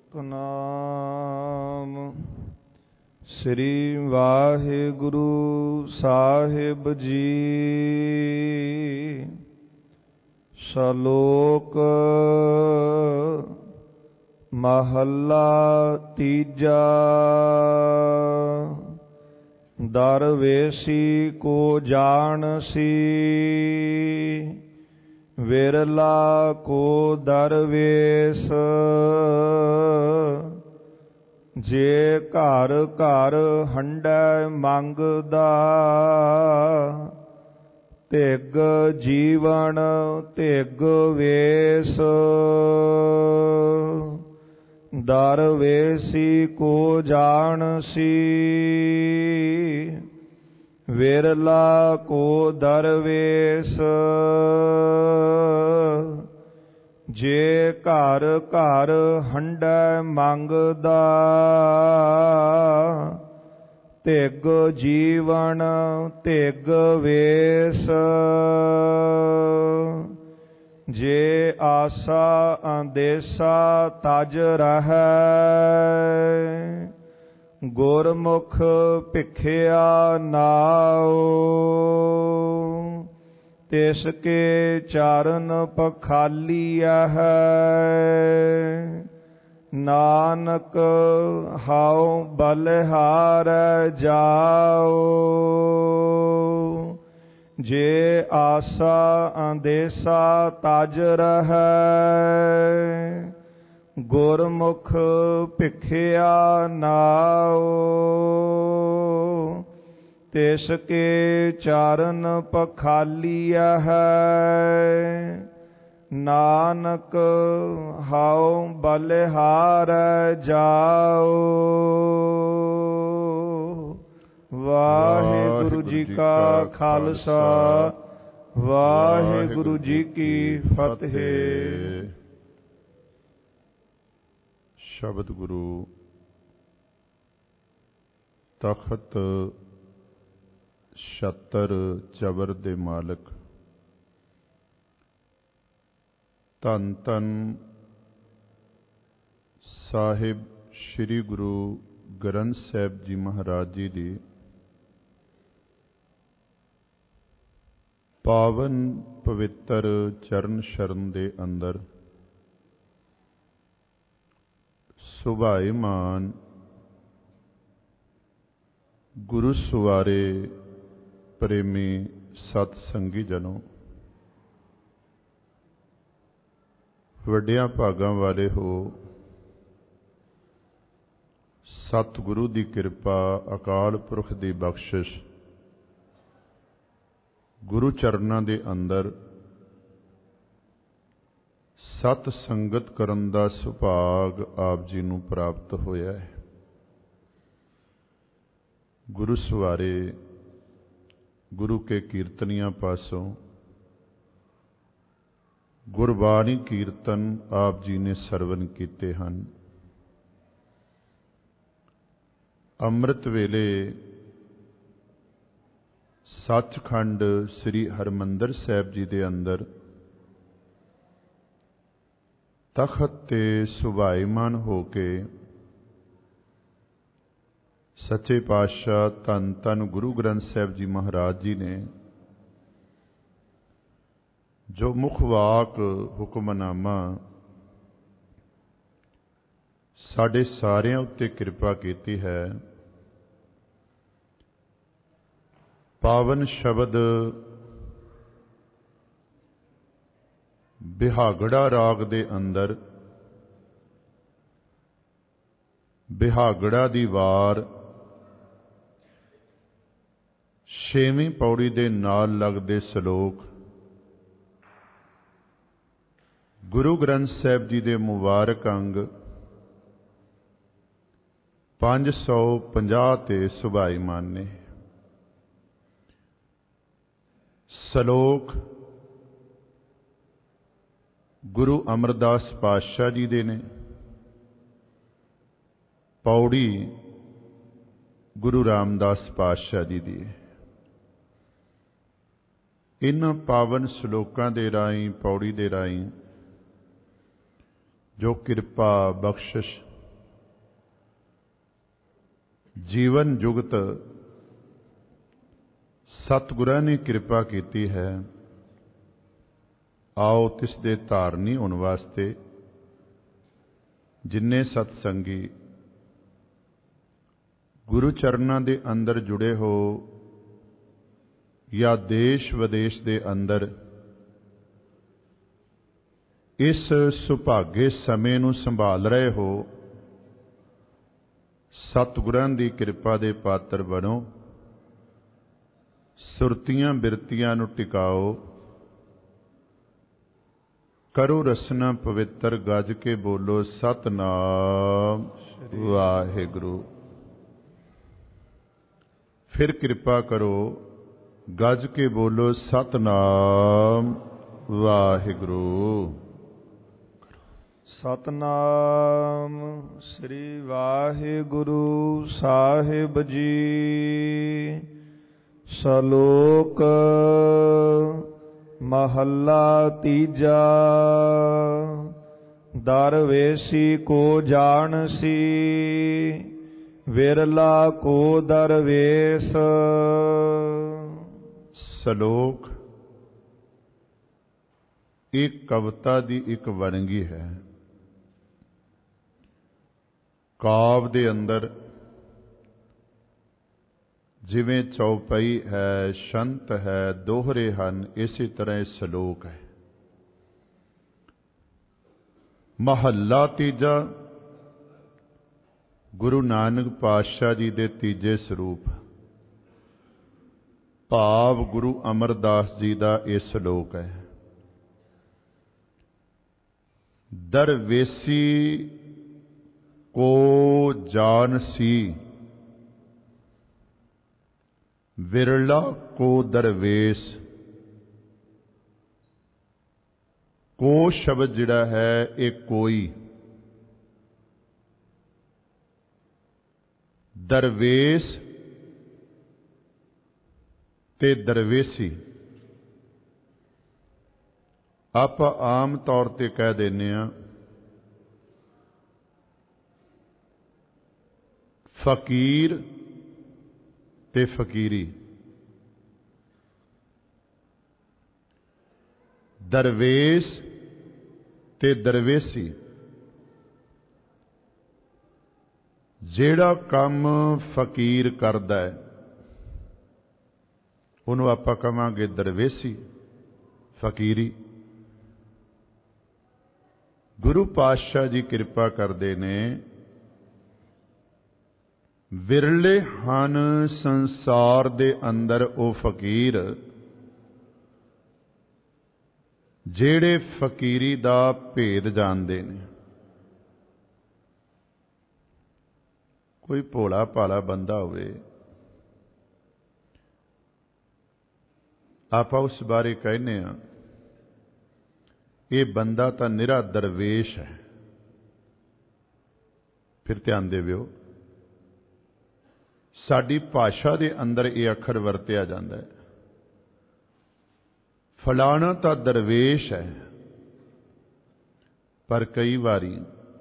ਸਤਿਨਾਮ ਸ੍ਰੀ ਵਾਹਿਗੁਰੂ ਸਾਹਿਬ ਜੀ। ਸ਼ਲੋਕ ਮਹੱਲਾ ਤੀਜਾ। ਦਰਵੇਸੀ ਕੋ ਜਾਣਸੀ, ਵਿਰਲਾ ਕੋ ਦਰਵੇਸ। ਜੇ ਘਰ ਘਰ ਹੰਡੈ ਮੰਗਦਾ, ਧਿਗ ਜੀਵਨ ਧਿਗ ਵੇਸ। ਦਰਵੇਸੀ ਕੋ ਜਾਣਸੀ, ਵਿਰਲਾ ਕੋ ਦਰਵੇਸ। ਜੇ ਘਰ ਘਰ ਹੰਡੈ ਮੰਗਦਾ, ਧਿਗ ਜੀਵਨ ਧਿਗ ਵੇਸ। ਜੇ ਆਸਾ ਅੰਦੇਸਾ ਤਜ ਰਹੈ, ਗੁਰਮੁਖ ਭਿਖਿਆ ਨਾਉ। ਤਿਸ ਕੇ ਚਰਨ ਪਖਾਲੀਐ, ਨਾਨਕ ਹਉ ਬਲਿਹਾਰੈ ਜਾਉ। ਜੇ ਆਸਾ ਅੰਦੇਸਾ ਤਜ ਰਹੈ, ਗੁਰਮੁਖ ਭਿਖਿਆ ਨਾਉ। ਤਿਸ ਕੇ ਚਰਨ ਪਖਾਲੀਐ, ਨਾਨਕ ਹਉ ਬਲਿਹਾਰੈ ਜਾਉ। ਵਾਹਿਗੁਰੂ ਜੀ ਕਾ ਖਾਲਸਾ, ਵਾਹਿਗੁਰੂ ਜੀ ਕੀ ਫਤਿਹ। ਸ਼ਬਦ ਗੁਰੂ ਤਖਤ ਛਤਰ ਚਬਰ ਦੇ ਮਾਲਕ ਧੰਨ ਧੰਨ ਸਾਹਿਬ ਸ੍ਰੀ ਗੁਰੂ ਗ੍ਰੰਥ ਸਾਹਿਬ ਜੀ ਮਹਾਰਾਜ ਜੀ ਦੀ ਪਾਵਨ ਪਵਿੱਤਰ ਚਰਨ ਸ਼ਰਨ ਦੇ ਅੰਦਰ ਸੁਭਾਇਮਾਨ ਗੁਰੂ ਸਵਾਰੇ ਪ੍ਰੇਮੀ ਸਤ ਸੰਗੀ ਜਨੋ, ਵੱਡਿਆਂ ਭਾਗਾਂ ਵਾਲੇ ਹੋ। ਸਤਿਗੁਰੂ ਦੀ ਕਿਰਪਾ, ਅਕਾਲ ਪੁਰਖ ਦੀ ਬਖਸ਼ਿਸ਼, ਗੁਰੂ ਚਰਨਾਂ ਦੇ ਅੰਦਰ ਸਤ ਸੰਗਤ ਕਰਨ ਦਾ ਸੁਭਾਗ ਆਪ ਜੀ ਨੂੰ ਪ੍ਰਾਪਤ ਹੋਇਆ ਹੈ। ਗੁਰੂ ਸਵਾਰੇ ਗੁਰੂ ਕੇ ਕੀਰਤਨੀਆਂ ਪਾਸੋਂ ਗੁਰਬਾਣੀ ਕੀਰਤਨ ਆਪ ਜੀ ਨੇ ਸਰਵਨ ਕੀਤੇ ਹਨ। ਅੰਮ੍ਰਿਤ ਵੇਲੇ ਸੱਚਖੰਡ ਸ੍ਰੀ ਹਰਿਮੰਦਰ ਸਾਹਿਬ ਜੀ ਦੇ ਅੰਦਰ ਤਖਤ ਤੇ ਸੁਭਾਇਮਾਨ ਹੋ ਕੇ ਸੱਚੇ ਪਾਤਸ਼ਾਹ ਧੰਨ ਧੰਨ ਗੁਰੂ ਗ੍ਰੰਥ ਸਾਹਿਬ ਜੀ ਮਹਾਰਾਜ ਜੀ ਨੇ ਜੋ ਮੁਖ ਵਾਕ ਹੁਕਮਨਾਮਾ ਸਾਡੇ ਸਾਰਿਆਂ ਉੱਤੇ ਕਿਰਪਾ ਕੀਤੀ ਹੈ, ਪਾਵਨ ਸ਼ਬਦ ਬਿਹਾਗੜਾ ਰਾਗ ਦੇ ਅੰਦਰ ਬਿਹਾਗੜਾ ਦੀ ਵਾਰ 6ਵੀਂ ਪੌੜੀ ਦੇ ਨਾਲ ਲੱਗਦੇ ਸ਼ਲੋਕ ਗੁਰੂ ਗ੍ਰੰਥ ਸਾਹਿਬ ਜੀ ਦੇ ਮੁਬਾਰਕ ਅੰਗ 550 ਤੇ ਸੁਭਾਇਮਾਨ ਨੇ। ਸ਼ਲੋਕ ਗੁਰੂ ਅਮਰਦਾਸ ਪਾਤਸ਼ਾਹ ਜੀ ਦੇ ਨੇ, ਪੌੜੀ ਗੁਰੂ ਰਾਮਦਾਸ ਪਾਤਸ਼ਾਹ ਜੀ ਦੀ ਹੈ। ਇਨ੍ਹਾਂ ਪਾਵਨ ਸ਼ਲੋਕਾਂ ਦੇ ਰਾਹੀਂ, ਪੌੜੀ ਦੇ ਰਾਹੀਂ ਜੋ ਕਿਰਪਾ ਬਖਸ਼ਿਸ਼ ਜੀਵਨ ਜੁਗਤ ਸਤਿਗੁਰਾਂ ਨੇ ਕਿਰਪਾ ਕੀਤੀ ਹੈ। ਆਓ ਤਿਸ ਦੇ ਧਾਰਨੀ ਹੋਣ ਵਾਸਤੇ ਜਿੰਨੇ ਸਤਸੰਗੀ ਗੁਰੂ ਚਰਨਾਂ ਦੇ ਅੰਦਰ ਜੁੜੇ ਹੋ ਜਾਂ ਦੇਸ਼ ਵਿਦੇਸ਼ ਦੇ ਅੰਦਰ ਇਸ ਸੁਭਾਗੇ ਸਮੇਂ ਨੂੰ ਸੰਭਾਲ ਰਹੇ ਹੋ, ਸਤਿਗੁਰਾਂ ਦੀ ਕਿਰਪਾ ਦੇ ਪਾਤਰ ਬਣੋ। ਸੁਰਤੀਆਂ ਬਿਰਤੀਆਂ ਨੂੰ ਟਿਕਾਓ, ਕਰੋ ਰਸਨਾ ਪਵਿੱਤਰ, ਗੱਜ ਕੇ ਬੋਲੋ ਸਤਿਨਾਮ ਵਾਹਿਗੁਰੂ। ਫਿਰ ਕਿਰਪਾ ਕਰੋ, ਗੱਜ ਕੇ ਬੋਲੋ ਸਤਿਨਾਮ ਵਾਹਿਗੁਰੂ। ਸਤਨਾਮ ਸ੍ਰੀ ਵਾਹਿਗੁਰੂ ਸਾਹਿਬ ਜੀ। ਸ਼ਲੋਕ ਮਹੱਲਾ ਤੀਜਾ। ਦਰਵੇਸੀ ਕੋ ਜਾਣਸੀ, ਵਿਰਲਾ ਕੋ ਦਰਵੇਸ। ਸ਼ਲੋਕ ਇਹ ਕਵਿਤਾ ਦੀ ਇੱਕ ਵੰਨਗੀ ਹੈ। ਕਾਵਿ ਦੇ ਅੰਦਰ ਜਿਵੇਂ ਚੌਪਈ ਹੈ, ਸ਼ੰਤ ਹੈ, ਦੋਹਰੇ ਹਨ, ਇਸੇ ਤਰ੍ਹਾਂ ਇਹ ਸ਼ਲੋਕ ਹੈ। ਮਹੱਲਾ ਤੀਜਾ ਗੁਰੂ ਨਾਨਕ ਪਾਤਸ਼ਾਹ ਜੀ ਦੇ ਤੀਜੇ ਸਰੂਪ ਭਾਵ ਗੁਰੂ ਅਮਰਦਾਸ ਜੀ ਦਾ ਇਹ ਸ਼ਲੋਕ ਹੈ। ਦਰਵੇਸੀ ਕੋ ਜਾਣਸੀ, ਵਿਰਲਾ ਕੋ ਦਰਵੇਸ। ਕੋ ਸ਼ਬਦ ਜਿਹੜਾ ਹੈ ਇਹ ਕੋਈ, ਦਰਵੇਸ ਤੇ ਦਰਵੇਸੀ ਆਪਾਂ ਆਮ ਤੌਰ ਤੇ ਕਹਿ ਦਿੰਦੇ ਹਾਂ ਫਕੀਰ ਤੇ ਫਕੀਰੀ। ਦਰਵੇਸ ਤੇ ਦਰਵੇਸੀ। ਜਿਹੜਾ ਕੰਮ ਫਕੀਰ ਕਰਦਾ ਹੈ ਉਹਨੂੰ ਆਪਾਂ ਕਹਾਂਗੇ ਦਰਵੇਸੀ, ਫਕੀਰੀ। ਗੁਰੂ ਪਾਤਸ਼ਾਹ ਜੀ ਕਿਰਪਾ ਕਰਦੇ ਨੇ, ਵਿਰਲੇ ਹਨ ਸੰਸਾਰ ਦੇ ਅੰਦਰ ਉਹ ਫਕੀਰ ਜਿਹੜੇ ਫਕੀਰੀ ਦਾ ਭੇਦ ਜਾਣਦੇ ਨੇ। ਕੋਈ ਭੋਲਾ ਭਾਲਾ ਬੰਦਾ ਹੋਵੇ, ਆਪਾਂ ਉਸ ਬਾਰੇ ਕਹਿੰਦੇ ਹਾਂ ਇਹ ਬੰਦਾ ਤਾਂ ਨਿਰਾ ਦਰਵੇਸ਼ ਹੈ। ਫਿਰ ਧਿਆਨ ਦੇਵਿਓ, ਸਾਡੀ ਭਾਸ਼ਾ ਦੇ ਅੰਦਰ ਇਹ ਅੱਖਰ ਵਰਤਿਆ ਜਾਂਦਾ ਹੈ। ਫਲਾਣਾ ਤਾਂ ਦਰਵੇਸ਼ ਹੈ, ਪਰ ਕਈ ਵਾਰੀ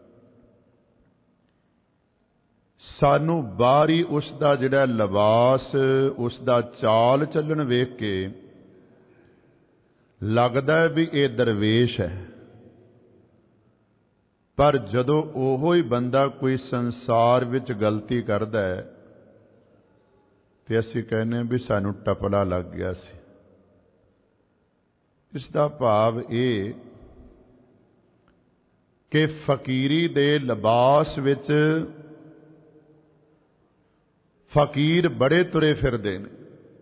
ਸਾਨੂੰ ਬਾਹਰੀ ਉਸ ਦਾ ਜਿਹੜਾ ਲਿਬਾਸ, ਉਸ ਦਾ ਚਾਲ ਚੱਲਣ ਵੇਖ ਕੇ ਲੱਗਦਾ ਹੈ ਵੀ ਇਹ ਦਰਵੇਸ਼ ਹੈ। ਪਰ ਜਦੋਂ ਉਹੋ ਹੀ ਬੰਦਾ ਕੋਈ ਸੰਸਾਰ ਵਿੱਚ ਗਲਤੀ ਕਰਦਾ ਹੈ ਤੇ ਅਸੀਂ ਕਹਿੰਦੇ ਹਾਂ ਵੀ ਸਾਨੂੰ ਟਪਲਾ ਲੱਗ ਗਿਆ ਸੀ। ਇਸ ਦਾ ਭਾਵ ਇਹ ਕਿ ਫਕੀਰੀ ਦੇ ਲਿਬਾਸ ਵਿੱਚ ਫਕੀਰ ਬੜੇ ਤੁਰੇ ਫਿਰਦੇ ਨੇ,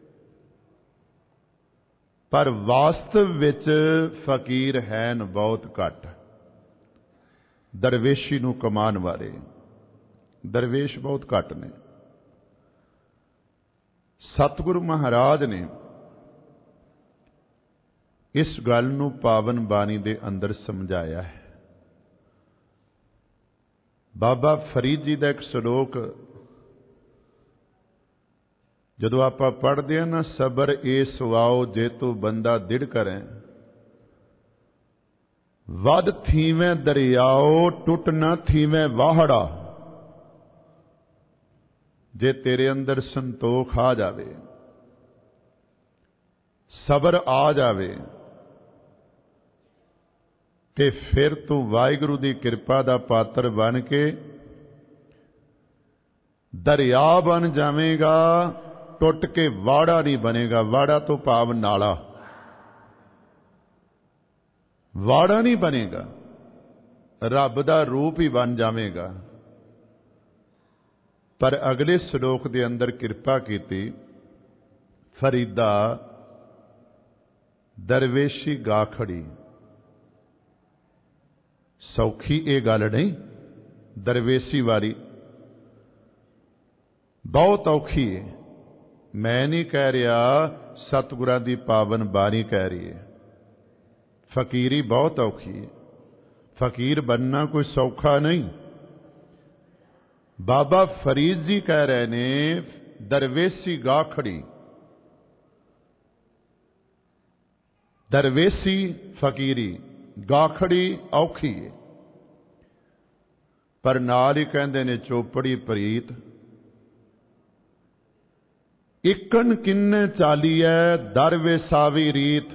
ਪਰ ਵਾਸਤਵ ਵਿੱਚ ਫਕੀਰ ਹਨ ਬਹੁਤ ਘੱਟ। ਦਰਵੇਸ਼ੀ ਨੂੰ ਕਮਾਉਣ ਵਾਲੇ ਦਰਵੇਸ਼ ਬਹੁਤ ਘੱਟ ਨੇ। ਸਤਿਗੁਰੂ ਮਹਾਰਾਜ ਨੇ ਇਸ ਗੱਲ ਨੂੰ ਪਾਵਨ ਬਾਣੀ ਦੇ ਅੰਦਰ ਸਮਝਾਇਆ ਹੈ। ਬਾਬਾ ਫਰੀਦ ਜੀ ਦਾ ਇੱਕ ਸ਼ਲੋਕ ਜਦੋਂ ਆਪਾਂ ਪੜ੍ਹਦੇ ਹਾਂ ਨਾ, ਸਬਰ ਏ ਸੁਆਓ ਜੇ ਤੂੰ ਬੰਦਾ ਦਿੜ ਕਰੇ, ਵਧ ਥੀਵੇਂ ਦਰਿਆਓ ਟੁੱਟ ਨਾ ਥੀਵੇਂ ਵਾਹੜਾ। ਜੇ ਤੇਰੇ ਅੰਦਰ ਸੰਤੋਖ ਆ ਜਾਵੇ, ਸਬਰ ਆ ਜਾਵੇ, ਤੇ ਫਿਰ ਤੂੰ ਵਾਹਿਗੁਰੂ ਦੀ ਕਿਰਪਾ ਦਾ ਪਾਤਰ ਬਣ ਕੇ ਦਰਿਆ ਬਣ ਜਾਵੇਂਗਾ, ਟੁੱਟ ਕੇ ਵਾੜਾ ਨਹੀਂ ਬਣੇਗਾ। ਵਾੜਾ ਤੋਂ ਭਾਵ ਨਾਲਾ, ਵਾੜਾ ਨਹੀਂ ਬਣੇਗਾ, ਰੱਬ ਦਾ ਰੂਪ ਹੀ ਬਣ ਜਾਵੇਗਾ। ਪਰ ਅਗਲੇ ਸ਼ਲੋਕ ਦੇ ਅੰਦਰ ਕਿਰਪਾ ਕੀਤੀ, ਫਰੀਦਾ ਦਰਵੇਸ਼ੀ ਗਾ ਖੜੀ। ਸੌਖੀ ਇਹ ਗੱਲ ਨਹੀਂ, ਦਰਵੇਸ਼ੀ ਵਾਰੀ ਬਹੁਤ ਔਖੀ ਹੈ। ਮੈਂ ਨਹੀਂ ਕਹਿ ਰਿਹਾ, ਸਤਿਗੁਰਾਂ ਦੀ ਪਾਵਨ ਬਾਣੀ ਕਹਿ ਰਹੀ ਹੈ। ਫਕੀਰੀ ਬਹੁਤ ਔਖੀ ਹੈ। ਫਕੀਰ ਬਣਨਾ ਕੋਈ ਸੌਖਾ ਨਹੀਂ। ਬਾਬਾ ਫਰੀਦ ਜੀ ਕਹਿ ਰਹੇ ਨੇ, ਦਰਵੇਸ਼ੀ ਗਾ ਖੜੀ। ਦਰਵੇਸ਼ੀ ਫਕੀਰੀ, ਗਾਖੜੀ ਔਖੀ ਹੈ। ਪਰ ਨਾਲ ਹੀ ਕਹਿੰਦੇ ਨੇ ਚੋਪੜੀ ਪ੍ਰੀਤ। ਇਕਨ ਕਿੰਨੇ ਚਾਲੀਐ ਦਰ ਵੇਸਾਵੀ ਰੀਤ।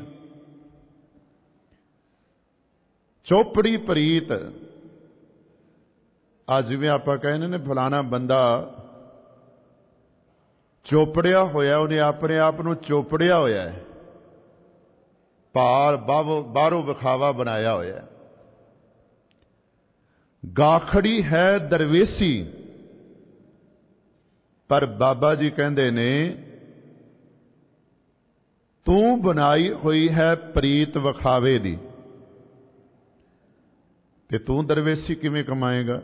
ਚੋਪੜੀ ਪ੍ਰੀਤ। ਅੱਜ ਜਿਵੇਂ ਆਪਾਂ ਕਹਿੰਦੇ ਨੇ ਫਲਾਣਾ ਬੰਦਾ ਚੋਪੜਿਆ ਹੋਇਆ, ਉਹਨੇ ਆਪਣੇ ਆਪ ਨੂੰ ਚੋਪੜਿਆ ਹੋਇਆ ਹੈ, ਬਾਹਰੋਂ ਵਿਖਾਵਾ ਬਣਾਇਆ ਹੋਇਆ। ਗਾਖੜੀ ਹੈ ਦਰਵੇਸ਼ੀ। ਪਰ ਬਾਬਾ ਜੀ ਕਹਿੰਦੇ ਨੇ, ਤੂੰ ਬਣਾਈ ਹੋਈ ਹੈ ਪ੍ਰੀਤ ਵਿਖਾਵੇ ਦੀ, ਤੇ ਤੂੰ ਦਰਵੇਸ਼ੀ ਕਿਵੇਂ ਕਮਾਏਗਾ?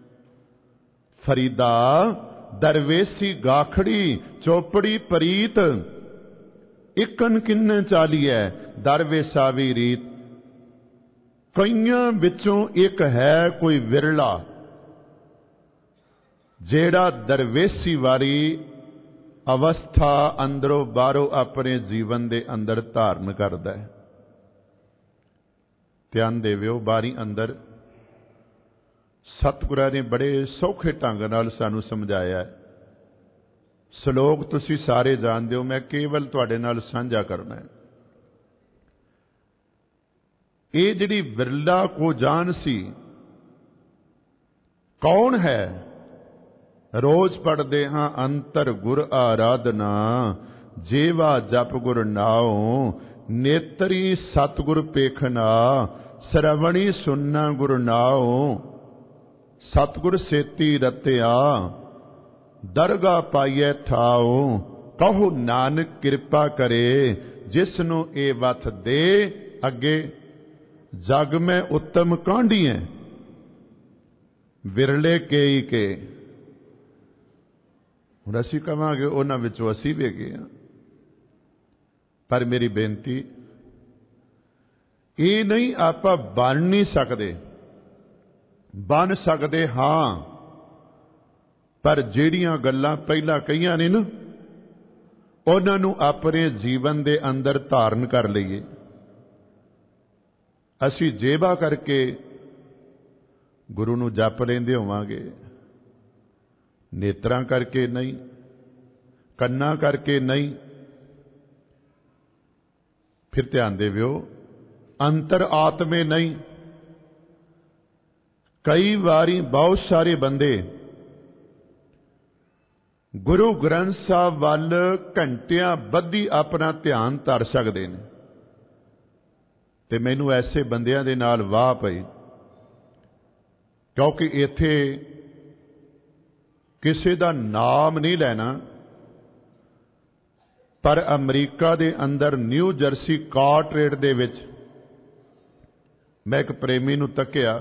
ਫਰੀਦਾ ਦਰਵੇਸ਼ੀ ਗਾਖੜੀ, ਚੋਪੜੀ ਪ੍ਰੀਤ। ਇਕਨ ਕਿੰਨੇ ਚਾਲੀਐ ਦਰ ਵੇਸਾਵੀ ਰੀਤ। ਕਈਆਂ ਵਿੱਚੋਂ ਇੱਕ ਹੈ ਕੋਈ ਵਿਰਲਾ, ਜਿਹੜਾ ਦਰਵੇਸ਼ੀ ਵਾਲੀ ਅਵਸਥਾ ਅੰਦਰੋਂ ਬਾਹਰੋਂ ਆਪਣੇ ਜੀਵਨ ਦੇ ਅੰਦਰ ਧਾਰਨ ਕਰਦਾ ਹੈ। ਧਿਆਨ ਦੇਵਿਓ, ਬਾਣੀ ਅੰਦਰ ਸਤਿਗੁਰਾਂ ਨੇ ਬੜੇ ਸੌਖੇ ਢੰਗ ਨਾਲ ਸਾਨੂੰ ਸਮਝਾਇਆ ਹੈ। ਸ਼ਲੋਕ ਤੁਸੀਂ ਸਾਰੇ ਜਾਣਦੇ ਹੋ, ਮੈਂ ਕੇਵਲ ਤੁਹਾਡੇ ਨਾਲ ਸਾਂਝਾ ਕਰਨਾ ਹੈ। ਇਹ ਜਿਹੜੀ ਵਿਰਲਾ ਕੋ ਜਾਣ ਸੀ, ਕੌਣ ਹੈ? ਰੋਜ਼ ਪੜ੍ਹਦੇ ਹਾਂ ਅੰਤਰ ਗੁਰ ਆਰਾਧਨਾ, ਜੇਵਾ ਜਪ ਗੁਰ ਨਾਉ, ਨੇਤਰੀ ਸਤਿਗੁਰ ਪੇਖਨਾ, ਸਰਵਣੀ ਸੁਨਨਾ ਗੁਰ ਨਾਉ। ਸਤਿਗੁਰ ਸੇਤੀ ਰਤਿਆ, ਦਰਗਾ ਪਾਈਐ ਠਾਉ। ਕਹੋ ਨਾਨਕ ਕਿਰਪਾ ਕਰੇ, ਜਿਸ ਨੂੰ ਇਹ ਵਥ ਦੇ। ਅੱਗੇ ਜਗ ਮੈਂ ਉੱਤਮ ਕਾਂਢੀਐ, ਵਿਰਲੇ ਕੇਈ ਕੇ। ਹੁਣ ਅਸੀਂ ਕਹਾਂਗੇ ਉਹਨਾਂ ਵਿੱਚੋਂ ਅਸੀਂ ਵੀ ਹੈਗੇ ਹਾਂ। ਪਰ ਮੇਰੀ ਬੇਨਤੀ ਇਹ ਨਹੀਂ, ਆਪਾਂ ਬਣ ਨਹੀਂ ਸਕਦੇ। ਬਣ ਸਕਦੇ ਹਾਂ, ਪਰ ਜਿਹੜੀਆਂ ਗੱਲਾਂ ਪਹਿਲਾਂ ਕਹੀਆਂ ਨੇ ਨਾ, ਉਹਨਾਂ ਨੂੰ ਆਪਣੇ ਜੀਵਨ ਦੇ ਅੰਦਰ ਧਾਰਨ ਕਰ ਲਈਏ। ਅਸੀਂ ਜੇਵਾ ਕਰਕੇ ਗੁਰੂ ਨੂੰ ਜਪ ਲੈਂਦੇ ਹੋਵਾਂਗੇ, ਨੇਤਰਾਂ ਕਰਕੇ ਨਹੀਂ, ਕੰਨਾਂ ਕਰਕੇ ਨਹੀਂ। ਫਿਰ ਧਿਆਨ ਦੇਵਿਓ, ਅੰਤਰ ਆਤਮੇ ਨਹੀਂ। ਕਈ ਵਾਰੀ ਬਹੁਤ ਸਾਰੇ ਬੰਦੇ ਗੁਰੂ ਗ੍ਰੰਥ ਸਾਹਿਬ ਵੱਲ ਘੰਟਿਆਂ ਬੱਧੀ ਆਪਣਾ ਧਿਆਨ ਧਰ ਸਕਦੇ ਨੇ, ਤੇ ਮੈਨੂੰ ਐਸੇ ਬੰਦਿਆਂ ਦੇ ਨਾਲ ਵਾਹ ਪਈ। ਕਿਉਂਕਿ ਇੱਥੇ ਕਿਸੇ ਦਾ ਨਾਮ ਨਹੀਂ ਲੈਣਾ, ਪਰ ਅਮਰੀਕਾ ਦੇ ਅੰਦਰ ਨਿਊ ਜਰਸੀ ਕਾਰਟਰੇਟ ਦੇ ਵਿੱਚ ਮੈਂ ਇੱਕ ਪ੍ਰੇਮੀ ਨੂੰ ਤੱਕਿਆ,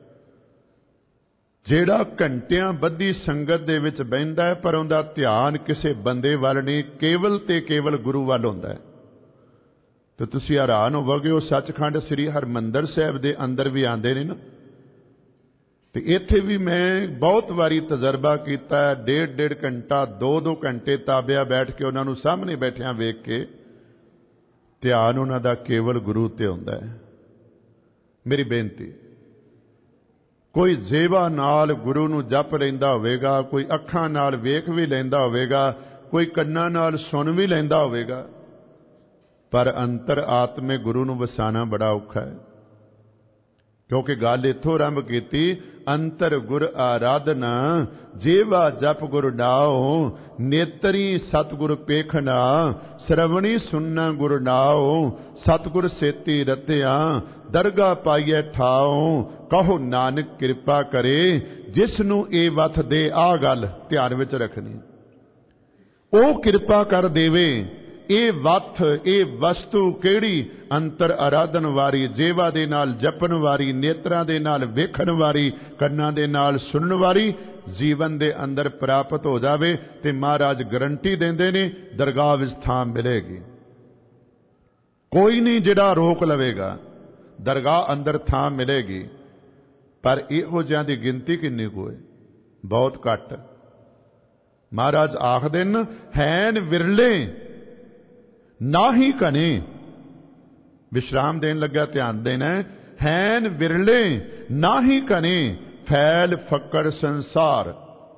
ਜਿਹੜਾ ਘੰਟਿਆਂ ਬੱਧੀ ਸੰਗਤ ਦੇ ਵਿੱਚ ਬਹਿੰਦਾ ਹੈ, ਪਰ ਉਹਦਾ ਧਿਆਨ ਕਿਸੇ ਬੰਦੇ ਵੱਲ ਨਹੀਂ, ਕੇਵਲ ਤੇ ਕੇਵਲ ਗੁਰੂ ਵੱਲ ਹੁੰਦਾ ਹੈ। ਤੇ ਤੁਸੀਂ ਹੈਰਾਨ ਹੋਵੋਗੇ, ਉਹ ਸੱਚਖੰਡ ਸ੍ਰੀ ਹਰਿਮੰਦਰ ਸਾਹਿਬ ਦੇ ਅੰਦਰ ਵੀ ਆਉਂਦੇ ਨੇ ਨਾ, ਤੇ ਇੱਥੇ ਵੀ ਮੈਂ ਬਹੁਤ ਵਾਰੀ ਤਜਰਬਾ ਕੀਤਾ, 1.5 ਘੰਟਾ 2 ਘੰਟੇ ਤਾਬਿਆ ਬੈਠ ਕੇ ਉਹਨਾਂ ਨੂੰ ਸਾਹਮਣੇ ਬੈਠਿਆਂ ਵੇਖ ਕੇ ਧਿਆਨ ਉਹਨਾਂ ਦਾ ਕੇਵਲ ਗੁਰੂ ਤੇ ਹੁੰਦਾ ਹੈ। ਮੇਰੀ ਬੇਨਤੀ, ਕੋਈ ਜੇਵਾ ਨਾਲ ਗੁਰੂ ਨੂੰ ਜਪ ਲੈਂਦਾ ਹੋਵੇਗਾ, ਕੋਈ ਅੱਖਾਂ ਨਾਲ ਵੇਖ ਵੀ ਲੈਂਦਾ ਹੋਵੇਗਾ, ਕੋਈ ਕੰਨਾਂ ਨਾਲ ਸੁਣ ਵੀ ਲੈਂਦਾ ਹੋਵੇਗਾ, ਪਰ ਅੰਤਰ ਆਤਮੇ ਗੁਰੂ ਨੂੰ ਵਸਾਣਾ ਬੜਾ ਔਖਾ ਹੈ। ਕਿਉਂਕਿ ਗੱਲ ਇੱਥੋਂ ਆਰੰਭ ਕੀਤੀ, ਅੰਤਰ ਗੁਰ ਆਰਾਧਨਾ ਜੇਵਾ ਜਪ ਗੁਰ ਨਾਉ, ਨੇਤਰੀ ਸਤਿਗੁਰ ਪੇਖਣਾ, ਸਰਵਣੀ ਸੁਨਣਾ ਗੁਰ ਨਾਉ, ਸਤਿਗੁਰ ਸੇਤੀ ਰਤਿਆ, ਦਰਗਾ ਪਾਈਐ ਠਾਉ, ਕਹੋ ਨਾਨਕ ਕਿਰਪਾ ਕਰੇ, ਜਿਸ ਨੂੰ ਇਹ ਵਥ ਦੇ। ਆ ਗੱਲ ਧਿਆਨ ਵਿੱਚ ਰੱਖਣੀ, ਉਹ ਕਿਰਪਾ ਕਰ ਦੇਵੇ। ਇਹ ਵਥ, ਇਹ ਵਸਤੂ ਕਿਹੜੀ? ਅੰਤਰ ਆਰਾਧਨ ਵਾਲੀ, ਜੇਵਾ ਦੇ ਨਾਲ ਜਪਣ ਵਾਲੀ, ਨੇਤਰਾਂ ਦੇ ਨਾਲ ਵੇਖਣ ਵਾਲੀ, ਕੰਨਾਂ ਦੇ ਨਾਲ ਸੁਣਨ ਵਾਲੀ ਜੀਵਨ ਦੇ ਅੰਦਰ ਪ੍ਰਾਪਤ ਹੋ ਜਾਵੇ ਤੇ ਮਹਾਰਾਜ ਗਰੰਟੀ ਦਿੰਦੇ ਨੇ ਦਰਗਾਹ ਵਿੱਚ ਥਾਂ ਮਿਲੇਗੀ। ਕੋਈ ਨਹੀਂ ਜਿਹੜਾ ਰੋਕ ਲਵੇਗਾ, ਦਰਗਾਹ ਅੰਦਰ ਥਾਂ ਮਿਲੇਗੀ। ਪਰ ਇਹੋ ਜਿਹਾਂ ਦੀ ਗਿਣਤੀ ਕਿੰਨੀ ਕੁ ਹੈ? ਬਹੁਤ ਘੱਟ। ਮਹਾਰਾਜ ਆਖਦੇ ਨੇ, ਹੈਨ ਵਿਰਲੇ ਨਾਹੀ ਘਨੇ। ਵਿਸ਼ਰਾਮ ਦੇਣ ਲੱਗਾ ਧਿਆਨ ਦੇਣਾ, ਹੈਨ ਵਿਰਲੇ ਨਾਹੀ ਘਨੇ, ਫੈਲ ਫੱਕੜ ਸੰਸਾਰ।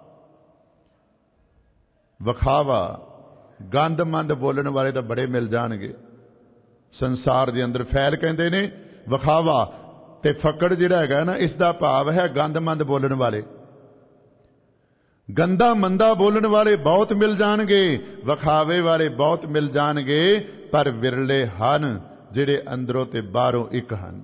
ਵਿਖਾਵਾ, ਗੰਦ ਮੰਦ ਬੋਲਣ ਵਾਲੇ ਤਾਂ ਬੜੇ ਮਿਲ ਜਾਣਗੇ ਸੰਸਾਰ ਦੇ ਅੰਦਰ। ਫੈਲ ਕਹਿੰਦੇ ਨੇ ਵਿਖਾਵਾ, ਤੇ ਫੱਕੜ ਜਿਹੜਾ ਹੈਗਾ ਨਾ, ਇਸ ਦਾ ਭਾਵ ਹੈ ਗੰਦ ਮੰਦ ਬੋਲਣ ਵਾਲੇ। ਗੰਦਾ ਮੰਦਾ ਬੋਲਣ ਵਾਲੇ ਬਹੁਤ ਮਿਲ ਜਾਣਗੇ, ਵਿਖਾਵੇ ਵਾਲੇ ਬਹੁਤ ਮਿਲ ਜਾਣਗੇ, ਪਰ ਵਿਰਲੇ ਹਨ ਜਿਹੜੇ ਅੰਦਰੋਂ ਤੇ ਬਾਹਰੋਂ ਇੱਕ ਹਨ,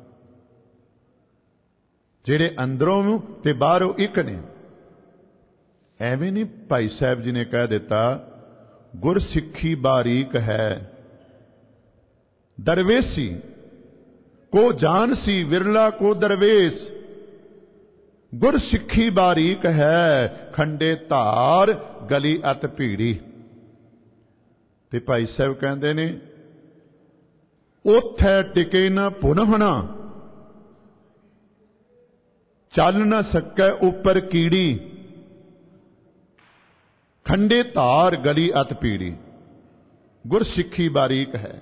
ਜਿਹੜੇ ਅੰਦਰੋਂ ਤੇ ਬਾਹਰੋਂ ਇੱਕ ਨੇ। ਐਵੇਂ ਨਹੀਂ ਭਾਈ ਸਾਹਿਬ ਜੀ ਨੇ ਕਹਿ ਦਿੱਤਾ, ਗੁਰਸਿੱਖੀ ਬਾਰੀਕ ਹੈ, ਦਰਵੇਸੀ ਕੋ ਜਾਨਸੀ, ਵਿਰਲਾ ਕੋ ਦਰਵੇਸ। ਗੁਰਸਿੱਖੀ ਬਾਰੀਕ ਹੈ, ਖੰਡੇ ਧਾਰ ਗਲੀ ਅਤ ਭੀੜੀ। ਤੇ ਭਾਈ ਸਾਹਿਬ ਕਹਿੰਦੇ ਨੇ, ਉਥੈ ਟਿਕੇ ਨਾ ਪੁਨਹਣਾ, ਚੱਲ ਨਾ ਸਕੈ ਉੱਪਰ ਕੀੜੀ। ਖੰਡੇ ਧਾਰ ਗਲੀ ਅਤ ਭੀੜੀ। ਗੁਰਸਿੱਖੀ ਬਾਰੀਕ ਹੈ।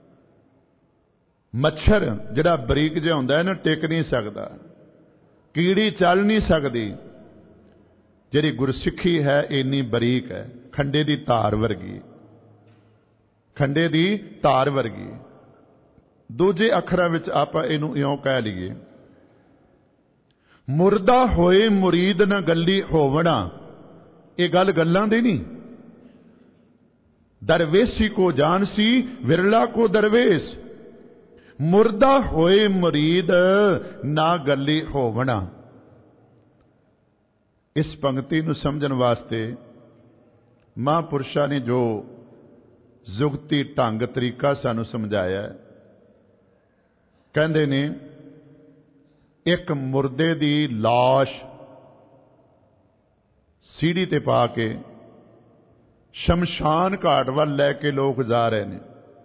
ਮੱਛਰ ਜਿਹੜਾ ਬਰੀਕ ਜਿਹਾ ਹੁੰਦਾ ਹੈ ਨਾ, ਟਿਕ ਨਹੀਂ ਸਕਦਾ, ਕੀੜੀ ਚੱਲ ਨਹੀਂ ਸਕਦੀ। ਜਿਹੜੀ ਗੁਰਸਿੱਖੀ ਹੈ ਇੰਨੀ ਬਰੀਕ ਹੈ, ਖੰਡੇ ਦੀ ਧਾਰ ਵਰਗੀ, ਖੰਡੇ ਦੀ ਧਾਰ ਵਰਗੀ। ਦੂਜੇ ਅੱਖਰਾਂ ਵਿੱਚ ਆਪਾਂ ਇਹਨੂੰ ਇਉਂ ਕਹਿ ਲਈਏ, ਮੁਰਦਾ ਹੋਏ ਮੁਰੀਦ ਨਾ ਗੱਲੀ ਹੋਵਣਾ। ਇਹ ਗੱਲ ਗੱਲਾਂ ਦੀ ਨਹੀਂ। ਦਰਵੇਸੀ ਕੋ ਜਾਨਸੀ, ਵਿਰਲਾ ਕੋ ਦਰਵੇਸ। ਮੁਰਦਾ ਹੋਏ ਮੁਰੀਦ ਨਾ ਗੱਲੀ ਹੋਵਣਾ। ਇਸ ਪੰਕਤੀ ਨੂੰ ਸਮਝਣ ਵਾਸਤੇ ਮਹਾਂਪੁਰਸ਼ਾਂ ਨੇ ਜੋ ਜੁਗਤੀ ਢੰਗ ਤਰੀਕਾ ਸਾਨੂੰ ਸਮਝਾਇਆ, ਕਹਿੰਦੇ ਨੇ ਇੱਕ ਮੁਰਦੇ ਦੀ ਲਾਸ਼ ਸੀੜੀ ਤੇ ਪਾ ਕੇ ਸ਼ਮਸ਼ਾਨ ਘਾਟ ਵੱਲ ਲੈ ਕੇ ਲੋਕ ਜਾ ਰਹੇ ਨੇ।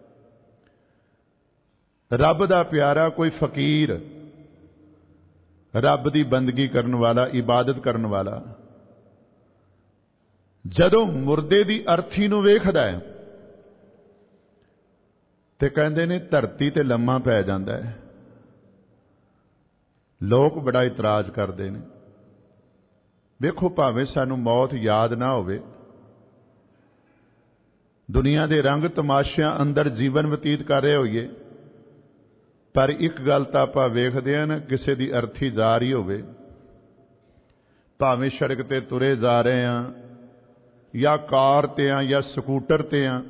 ਰੱਬ ਦਾ ਪਿਆਰਾ ਕੋਈ ਫਕੀਰ, ਰੱਬ ਦੀ ਬੰਦਗੀ ਕਰਨ ਵਾਲਾ, ਇਬਾਦਤ ਕਰਨ ਵਾਲਾ, ਜਦੋਂ ਮੁਰਦੇ ਦੀ ਅਰਥੀ ਨੂੰ ਵੇਖਦਾ ਹੈ ਤੇ ਕਹਿੰਦੇ ਨੇ ਧਰਤੀ ਤੇ ਲੰਮਾ ਪੈ ਜਾਂਦਾ ਹੈ। ਲੋਕ ਬੜਾ ਇਤਰਾਜ਼ ਕਰਦੇ ਨੇ। ਵੇਖੋ, ਭਾਵੇਂ ਸਾਨੂੰ ਮੌਤ ਯਾਦ ਨਾ ਹੋਵੇ, ਦੁਨੀਆ ਦੇ ਰੰਗ ਤਮਾਸ਼ਿਆਂ ਅੰਦਰ ਜੀਵਨ ਬਤੀਤ ਕਰ ਰਹੇ ਹੋਈਏ, ਪਰ ਇੱਕ ਗੱਲ ਤਾਂ ਆਪਾਂ ਵੇਖਦੇ ਹਾਂ ਨਾ, ਕਿਸੇ ਦੀ ਅਰਥੀ ਜਾ ਰਹੀ ਹੋਵੇ, ਭਾਵੇਂ ਸੜਕ ਤੇ ਤੁਰੇ ਜਾ ਰਹੇ ਹਾਂ ਜਾਂ ਕਾਰ ਤੇ ਆ ਜਾਂ ਸਕੂਟਰ ਤੇ ਆ,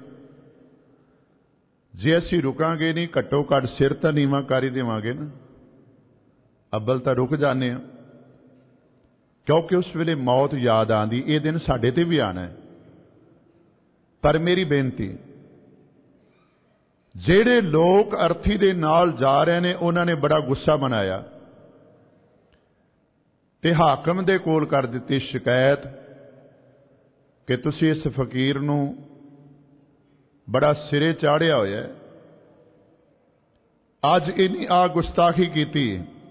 ਜੇ ਅਸੀਂ ਰੁਕਾਂਗੇ ਨਹੀਂ, ਘੱਟੋ ਘੱਟ ਸਿਰ ਤਾਂ ਨੀਵਾਂ ਕਰ ਹੀ ਦੇਵਾਂਗੇ ਨਾ। ਅੱਬਲ ਤਾਂ ਰੁਕ ਜਾਂਦੇ ਆ, ਕਿਉਂਕਿ ਉਸ ਵੇਲੇ ਮੌਤ ਯਾਦ ਆਉਂਦੀ। ਇਹ ਦਿਨ ਸਾਡੇ ਤੇ ਵੀ ਆਣਾ ਹੈ। ਪਰ ਮੇਰੀ ਬੇਨਤੀ, ਜਿਹੜੇ ਲੋਕ ਅਰਥੀ ਦੇ ਨਾਲ ਜਾ ਰਹੇ ਨੇ, ਉਹਨਾਂ ਨੇ ਬੜਾ ਗੁੱਸਾ ਮਨਾਇਆ ਤੇ ਹਾਕਮ ਦੇ ਕੋਲ ਕਰ ਦਿੱਤੀ ਸ਼ਿਕਾਇਤ ਕਿ ਤੁਸੀਂ ਇਸ ਫਕੀਰ ਨੂੰ ਬੜਾ ਸਿਰੇ ਚਾੜਿਆ ਹੋਇਆ ਹੈ, ਅੱਜ ਇਹਨੀ ਆ ਗੁਸਤਾਖੀ ਕੀਤੀ।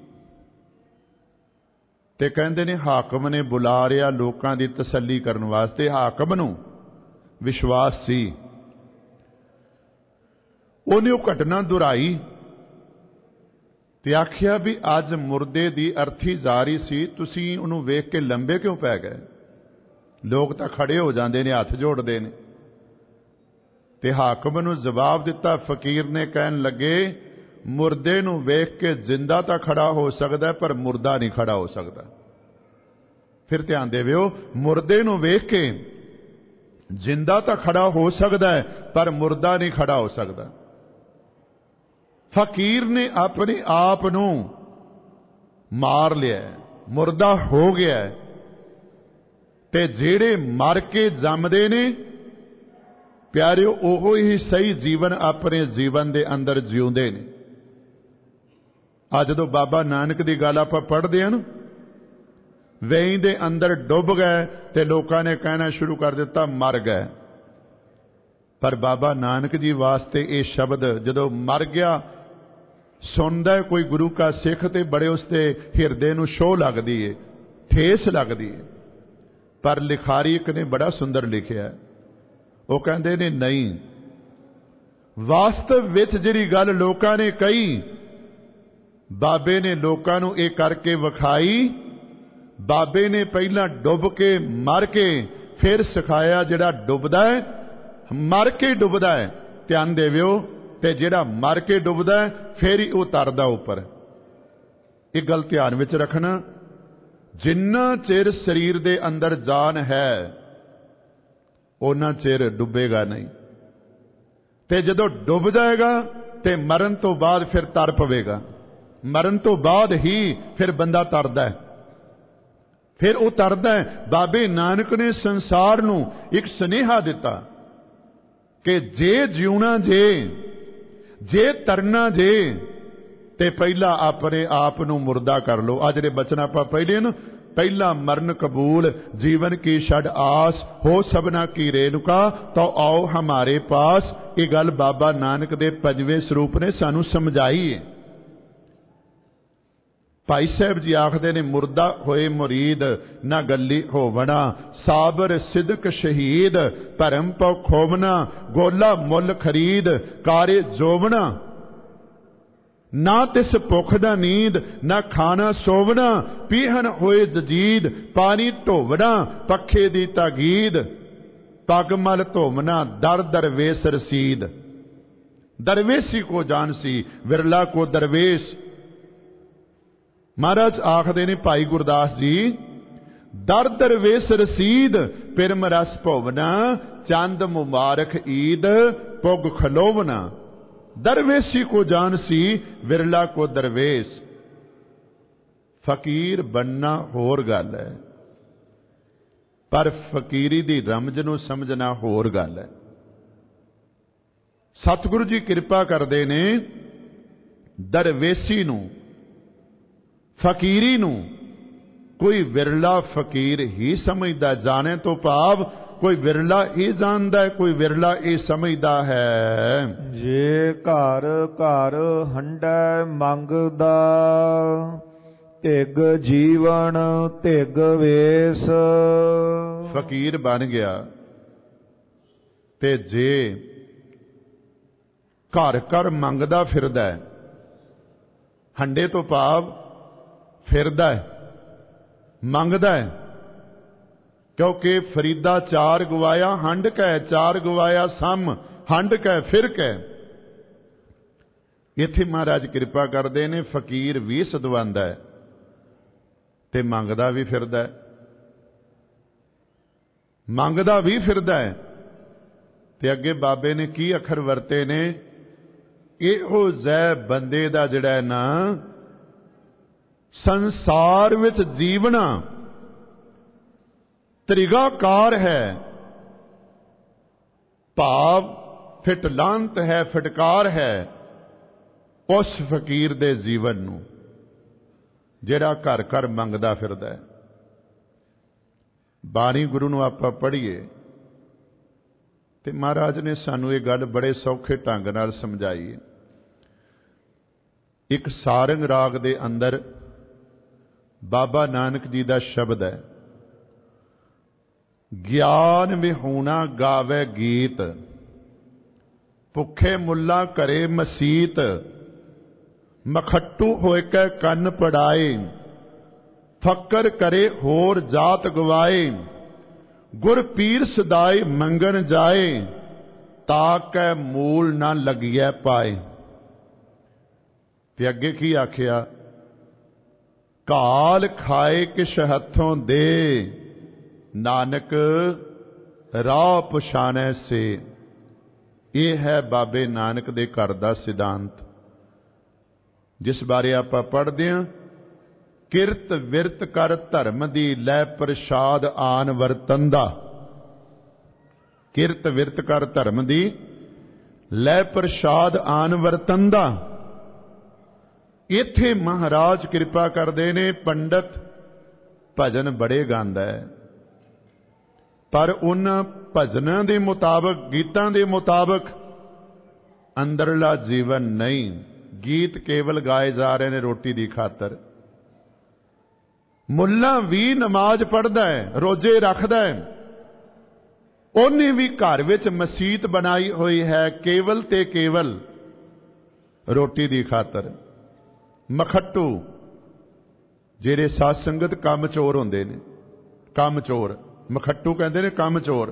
ਤੇ ਕਹਿੰਦੇ ਨੇ ਹਾਕਮ ਨੇ ਬੁਲਾ ਰਿਆ ਲੋਕਾਂ ਦੀ ਤਸੱਲੀ ਕਰਨ ਵਾਸਤੇ। ਹਾਕਮ ਨੂੰ ਵਿਸ਼ਵਾਸ ਸੀ, ਉਹਨੇ ਉਹ ਘਟਨਾ ਦੁਹਰਾਈ ਤੇ ਆਖਿਆ ਵੀ ਅੱਜ ਮੁਰਦੇ ਦੀ ਅਰਥੀ ਜਾਰੀ ਸੀ, ਤੁਸੀਂ ਉਹਨੂੰ ਵੇਖ ਕੇ ਲੰਬੇ ਕਿਉਂ ਪੈ ਗਏ? ਲੋਕ ਤਾਂ ਖੜੇ ਹੋ ਜਾਂਦੇ ਨੇ, ਹੱਥ ਜੋੜਦੇ ਨੇ। ਤੇ ਹਾਕਮ ਨੂੰ ਜਵਾਬ ਦਿੱਤਾ ਫਕੀਰ ਨੇ, ਕਹਿਣ ਲੱਗੇ ਮੁਰਦੇ ਨੂੰ ਵੇਖ ਕੇ ਜਿੰਦਾ ਤਾਂ ਖੜਾ ਹੋ ਸਕਦਾ, ਪਰ ਮੁਰਦਾ ਨਹੀਂ ਖੜਾ ਹੋ ਸਕਦਾ। ਫਿਰ ਧਿਆਨ ਦੇਵਿਓ, ਮੁਰਦੇ ਨੂੰ ਵੇਖ ਕੇ ਜਿੰਦਾ ਤਾਂ ਖੜਾ ਹੋ ਸਕਦਾ ਹੈ, ਪਰ ਮੁਰਦਾ ਨਹੀਂ ਖੜਾ ਹੋ ਸਕਦਾ। ਫਕੀਰ ਨੇ ਆਪਣੇ ਆਪ ਨੂੰ ਮਾਰ ਲਿਆ, ਮੁਰਦਾ ਹੋ ਗਿਆ। ਤੇ ਜਿਹੜੇ ਮਰ ਕੇ ਜੰਮਦੇ ਨੇ ਪਿਆਰਿਓ, ਉਹੋ ਹੀ ਸਹੀ ਜੀਵਨ ਆਪਣੇ ਜੀਵਨ ਦੇ ਅੰਦਰ ਜਿਉਂਦੇ ਨੇ। ਅੱਜ ਜਦੋਂ ਬਾਬਾ ਨਾਨਕ ਦੀ ਗੱਲ ਆਪਾਂ ਪੜ੍ਹਦੇ ਹਾਂ ਨਾ, ਵੇਈ ਦੇ ਅੰਦਰ ਡੁੱਬ ਗਏ ਤੇ ਲੋਕਾਂ ਨੇ ਕਹਿਣਾ ਸ਼ੁਰੂ ਕਰ ਦਿੱਤਾ ਮਰ ਗਏ। ਪਰ ਬਾਬਾ ਨਾਨਕ ਜੀ ਵਾਸਤੇ ਇਹ ਸ਼ਬਦ ਜਦੋਂ ਮਰ ਗਿਆ ਸੁਣਦਾ ਕੋਈ ਗੁਰੂ ਕਾ ਸਿੱਖ ਤੇ ਬੜੇ ਉਸਦੇ ਹਿਰਦੇ ਨੂੰ ਛੋਹ ਲੱਗਦੀ ਏ, ਠੇਸ ਲੱਗਦੀ ਏ। ਪਰ ਲਿਖਾਰੀ ਇੱਕ ਨੇ ਬੜਾ ਸੁੰਦਰ ਲਿਖਿਆ, ਉਹ ਕਹਿੰਦੇ ਨੇ ਨਹੀਂ, ਵਾਸਤਵ ਵਿੱਚ ਜਿਹੜੀ ਗੱਲ ਲੋਕਾਂ ਨੇ ਕਹੀ, ਬਾਬੇ ਨੇ ਲੋਕਾਂ ਨੂੰ ਇਹ ਕਰਕੇ ਵਿਖਾਈ। ਬਾਬੇ ਨੇ ਪਹਿਲਾਂ ਡੁੱਬ ਕੇ ਮਰ ਕੇ ਫਿਰ ਸਿਖਾਇਆ ਜਿਹੜਾ ਡੁੱਬਦਾ ਹੈ, ਮਰ ਕੇ ਡੁੱਬਦਾ ਹੈ, ਧਿਆਨ ਦੇਵਿਓ। ਤੇ ਜਿਹੜਾ ਮਰ ਕੇ ਡੁੱਬਦਾ ਹੈ ਫਿਰ ਹੀ ਉਹ ਤਰਦਾ ਉੱਪਰ। ਇਹ ਗੱਲ ਧਿਆਨ ਵਿੱਚ ਰੱਖਣਾ, ਜਿੰਨਾ ਚਿਰ ਸਰੀਰ ਦੇ ਅੰਦਰ ਜਾਨ ਹੈ ਉਹਨਾਂ ਚਿਰ ਡੁੱਬੇਗਾ ਨਹੀਂ। ਤੇ ਜਦੋਂ ਡੁੱਬ ਜਾਏਗਾ ਤੇ ਮਰਨ ਤੋਂ ਬਾਅਦ ਫਿਰ ਤਰ ਪਵੇਗਾ। ਮਰਨ ਤੋਂ ਬਾਅਦ ਹੀ ਫਿਰ ਬੰਦਾ ਤਰਦਾ ਹੈ, ਫਿਰ ਉਹ ਤਰਦਾ ਹੈ। ਬਾਬੇ ਨਾਨਕ ਨੇ ਸੰਸਾਰ ਨੂੰ ਇੱਕ ਸੁਨੇਹਾ ਦਿੱਤਾ ਕਿ ਜੇ ਜਿਉਣਾ ਜੇ ਤਰਨਾ ਜੇ ਤੇ ਪਹਿਲਾਂ ਆਪਣੇ ਆਪ ਨੂੰ ਮੁਰਦਾ ਕਰ ਲੋ। ਆ ਜਿਹੜੇ ਬਚਨ ਆਪਾਂ ਪੜ੍ਹੇ ਨਾ, ਪਹਿਲਾ ਮਰਨ ਕਬੂਲ जीवन की छड़ आस हो सबना की रेणुका तो आओ हमारे पास। ये गल बाबा नानक दे पंजवें स्वरूप ने सानू समझाई है। भाई साहब जी आखदे ने मुर्दा होए मुरीद ना गली होवना साबर सिदक शहीद भरम पौ खोवना गोला मुल खरीद कारे जोवना ना तिस भुख दा नींद ना खाना सोवना पीहन होए जजीद पानी ढोवना पखे दी तागीद पगमल धोवना दर दरवेश रसीद। दरवेशी को जानसी विरला को दरवेश। महाराज आखदे ने भाई गुरदास जी दर दरवेश रसीद पिरम रस भोवना चंद मुबारक ईद पुग खलोवना। दरवेशी को जानसी विरला को दरवेश। फकीर बनना होर गल है पर फकीरी दी रमज नूं समझना होर गल है। सतगुरु जी कृपा करदे ने दरवेशी नूं फकीरी नूं कोई विरला फकीर ही समझदा। जाने तो भाव कोई विरला ये जानदा है, कोई विरला ये समझदा है। जे घर घर हंडै मंगदा तिग जीवन तिग वेश। फकीर बन गया ते जे घर घर मंगदा फिरदा है। हंडे तो भाव फिरदा है मंगदा है, क्योंकि फरीदा चार गवाया हंड कै चार गवाया सम हंड कै फिर कै। इत्थे महाराज कृपा करदे ने फकीर भी सदवंदा है ते मंगदा भी फिरदा है। मंगदा भी फिरदा है ते अगे बाबे ने की अखर वरते ने इहो जै बंदे दा जिहड़ा ना संसार विच जीवना त्रिगाकार है। भाव फिटलांत है फिटकार है उस फकीर दे जीवन नूं जिहड़ा घर घर मंगदा फिरदा है। बाणी गुरु नूं आपां पढ़ीए ते महाराज ने सानू ये गल बड़े सौखे ढंग नाल समझाई है। एक सारंग राग दे अंदर बाबा नानक जी दा शब्द है ज्ञान विहूणा गावे गीत भुखे मुल्ला करे मसीत मखट्टू होए कै कन पड़ाए, फक्कर करे होर जात गवाए, गुर पीर सदाई मंगन जाए, ताकै मूल ना लगिए पाए। ते अगे की आखिया, घाल खाए किश हथों दे, नानक राह पछाणै से। यह है बाबे नानक दे घर दा सिद्धांत, जिस बारे आप पढ़ते हैं। किरत विरत कर धर्म दी लै प्रसाद आन वरतंदा। किरत विरत कर धर्म दी लै प्रसाद आन वरतंदा। इत्थे महाराज कृपा करते ने, पंडित भजन बड़े गांदा है, पर उन भजनां दे मुताबक, गीतां दे मुताबक अंदरला जीवन नहीं। गीत केवल गाए जा रहे ने रोटी दी खातर। मुल्ला भी नमाज पढ़दा है, रोजे रखदा है, उन्हें भी घर विच मसीत बनाई हुई है, केवल ते केवल रोटी दी खातर। मखट्टू जेरे साध संगत काम चोर होंदे ने, काम चोर मखट्टू कहते ने, काम चोर।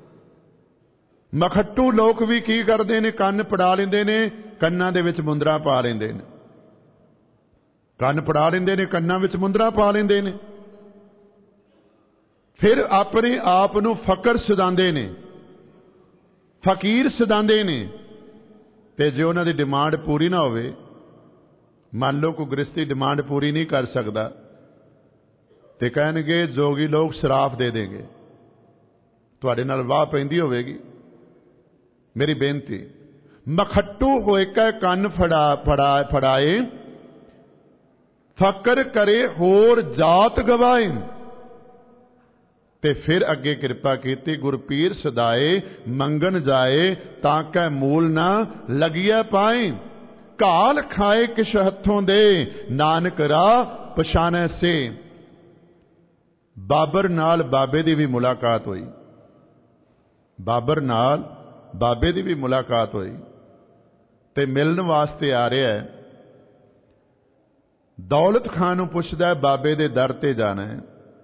मखट्टू लोग भी की करते ने, कन्न पड़ा लेंदे ने, कन्नां दे विच मुंदरा पा लेंदे ने। कन्न पड़ा लेंदे ने, कन्नां विच मुंदरा पा लेंदे ने। फिर अपने आप नूं फकर सदांदे ने, फकीर सदांदे ने। ते जे उन्हां दी डिमांड पूरी ना होवे, मान लो कोई गृहस्थी डिमांड पूरी नहीं कर सकता, तो कहणगे जोगी लोग शराफ दे देंगे, तुहाडे नाल वाह पैंदी होवेगी। मेरी बेनती, मखट्टू होए कै कन फड़ाए, फकर करे होर जात गवाए। ते फिर अगे कृपा कीती, गुरपीर सदाए मंगन जाए, ताकै मूल ना लगिया पाए। घाल खाए किश हथों दे, नानक राह पछाणै से। बाबर नाल बाबे दी भी मुलाकात हुई, बाबर नाल बाबे दी भी मुलाकात हुई, ते मिलन वास्ते आ रहा है। दौलत खान नूं पुछदा है, बाबे दे दर ते जाना है,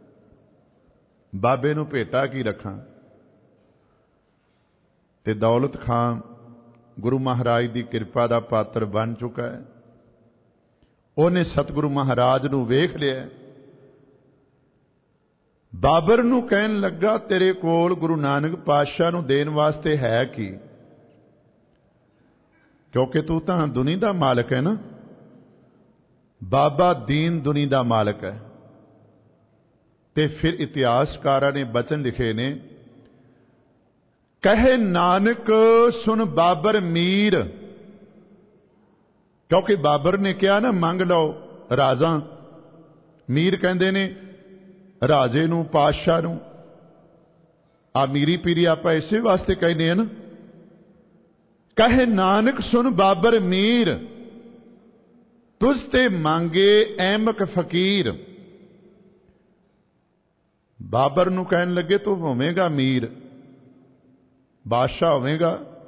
बाबे नूं भेटा की रखां। ते दौलत खान गुरु महाराज की कृपा का पात्र बन चुका है। उन्हें सतगुरु महाराज नूं वेख लिया। बाबर नूं कहन लगा, तेरे कोल गुरु नानक पातशाह नूं देन वास्ते है की? क्योंकि तू तां दुनी दा मालक है ना। बाबा दीन दुनी दा मालक है। ते फिर इतिहासकारां ने बचन लिखे ने, कहे नानक सुन बाबर मीर। क्योंकि बाबर ने कहा ना, मंग लो राजा। मीर कहंदे ने राजे नूं, पातशाह नूं। आ मीरी पीरी आपां इसे वास्ते कहने हैं ना। कहे नानक सुन बाबर मीर, तुझते मांगे ऐमक फकीर। बाबर नूं कहन लगे, तू होवेगा मीर, बादशाह होवेगा,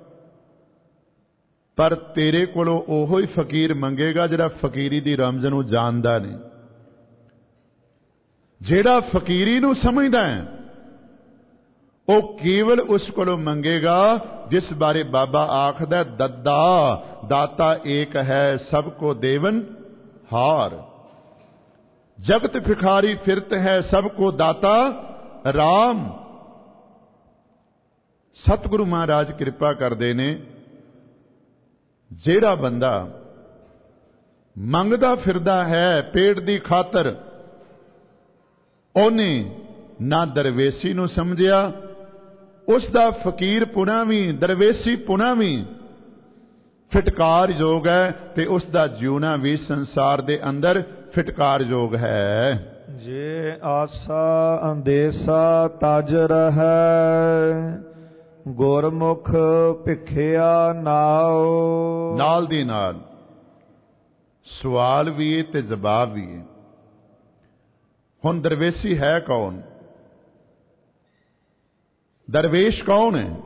पर तेरे कोलों ओहो ही फकीर मंगेगा जिहड़ा फकीरी दी रमज नूं जानदा नहीं, जिहड़ा फकीरी नूं समझदा है। वो केवल उस कोलों मंगेगा जिस बारे बाबा आखदा, दद्दा दाता एक है, सबको देवन हार। जगत भिखारी फिरत है, सबको दाता राम। सतगुरु महाराज कृपा करते ने, जेड़ा बंदा मंगदा फिरदा है पेट दी खातर, उन्हें ना दरवेसी नूं समझिया, उसदा फकीर पुना भी, दरवेसी पुना भी फिटकार योग है, ते उसदा जीवना भी संसार दे अंदर फिटकार योग है। जे आसा अंदेसा तज रहै, गुरमुख भिखिया नाओ। नाल दी नाल सवाल भी है ते जवाब भी है। हुण दरवेशी है कौन? दरवेश कौन है?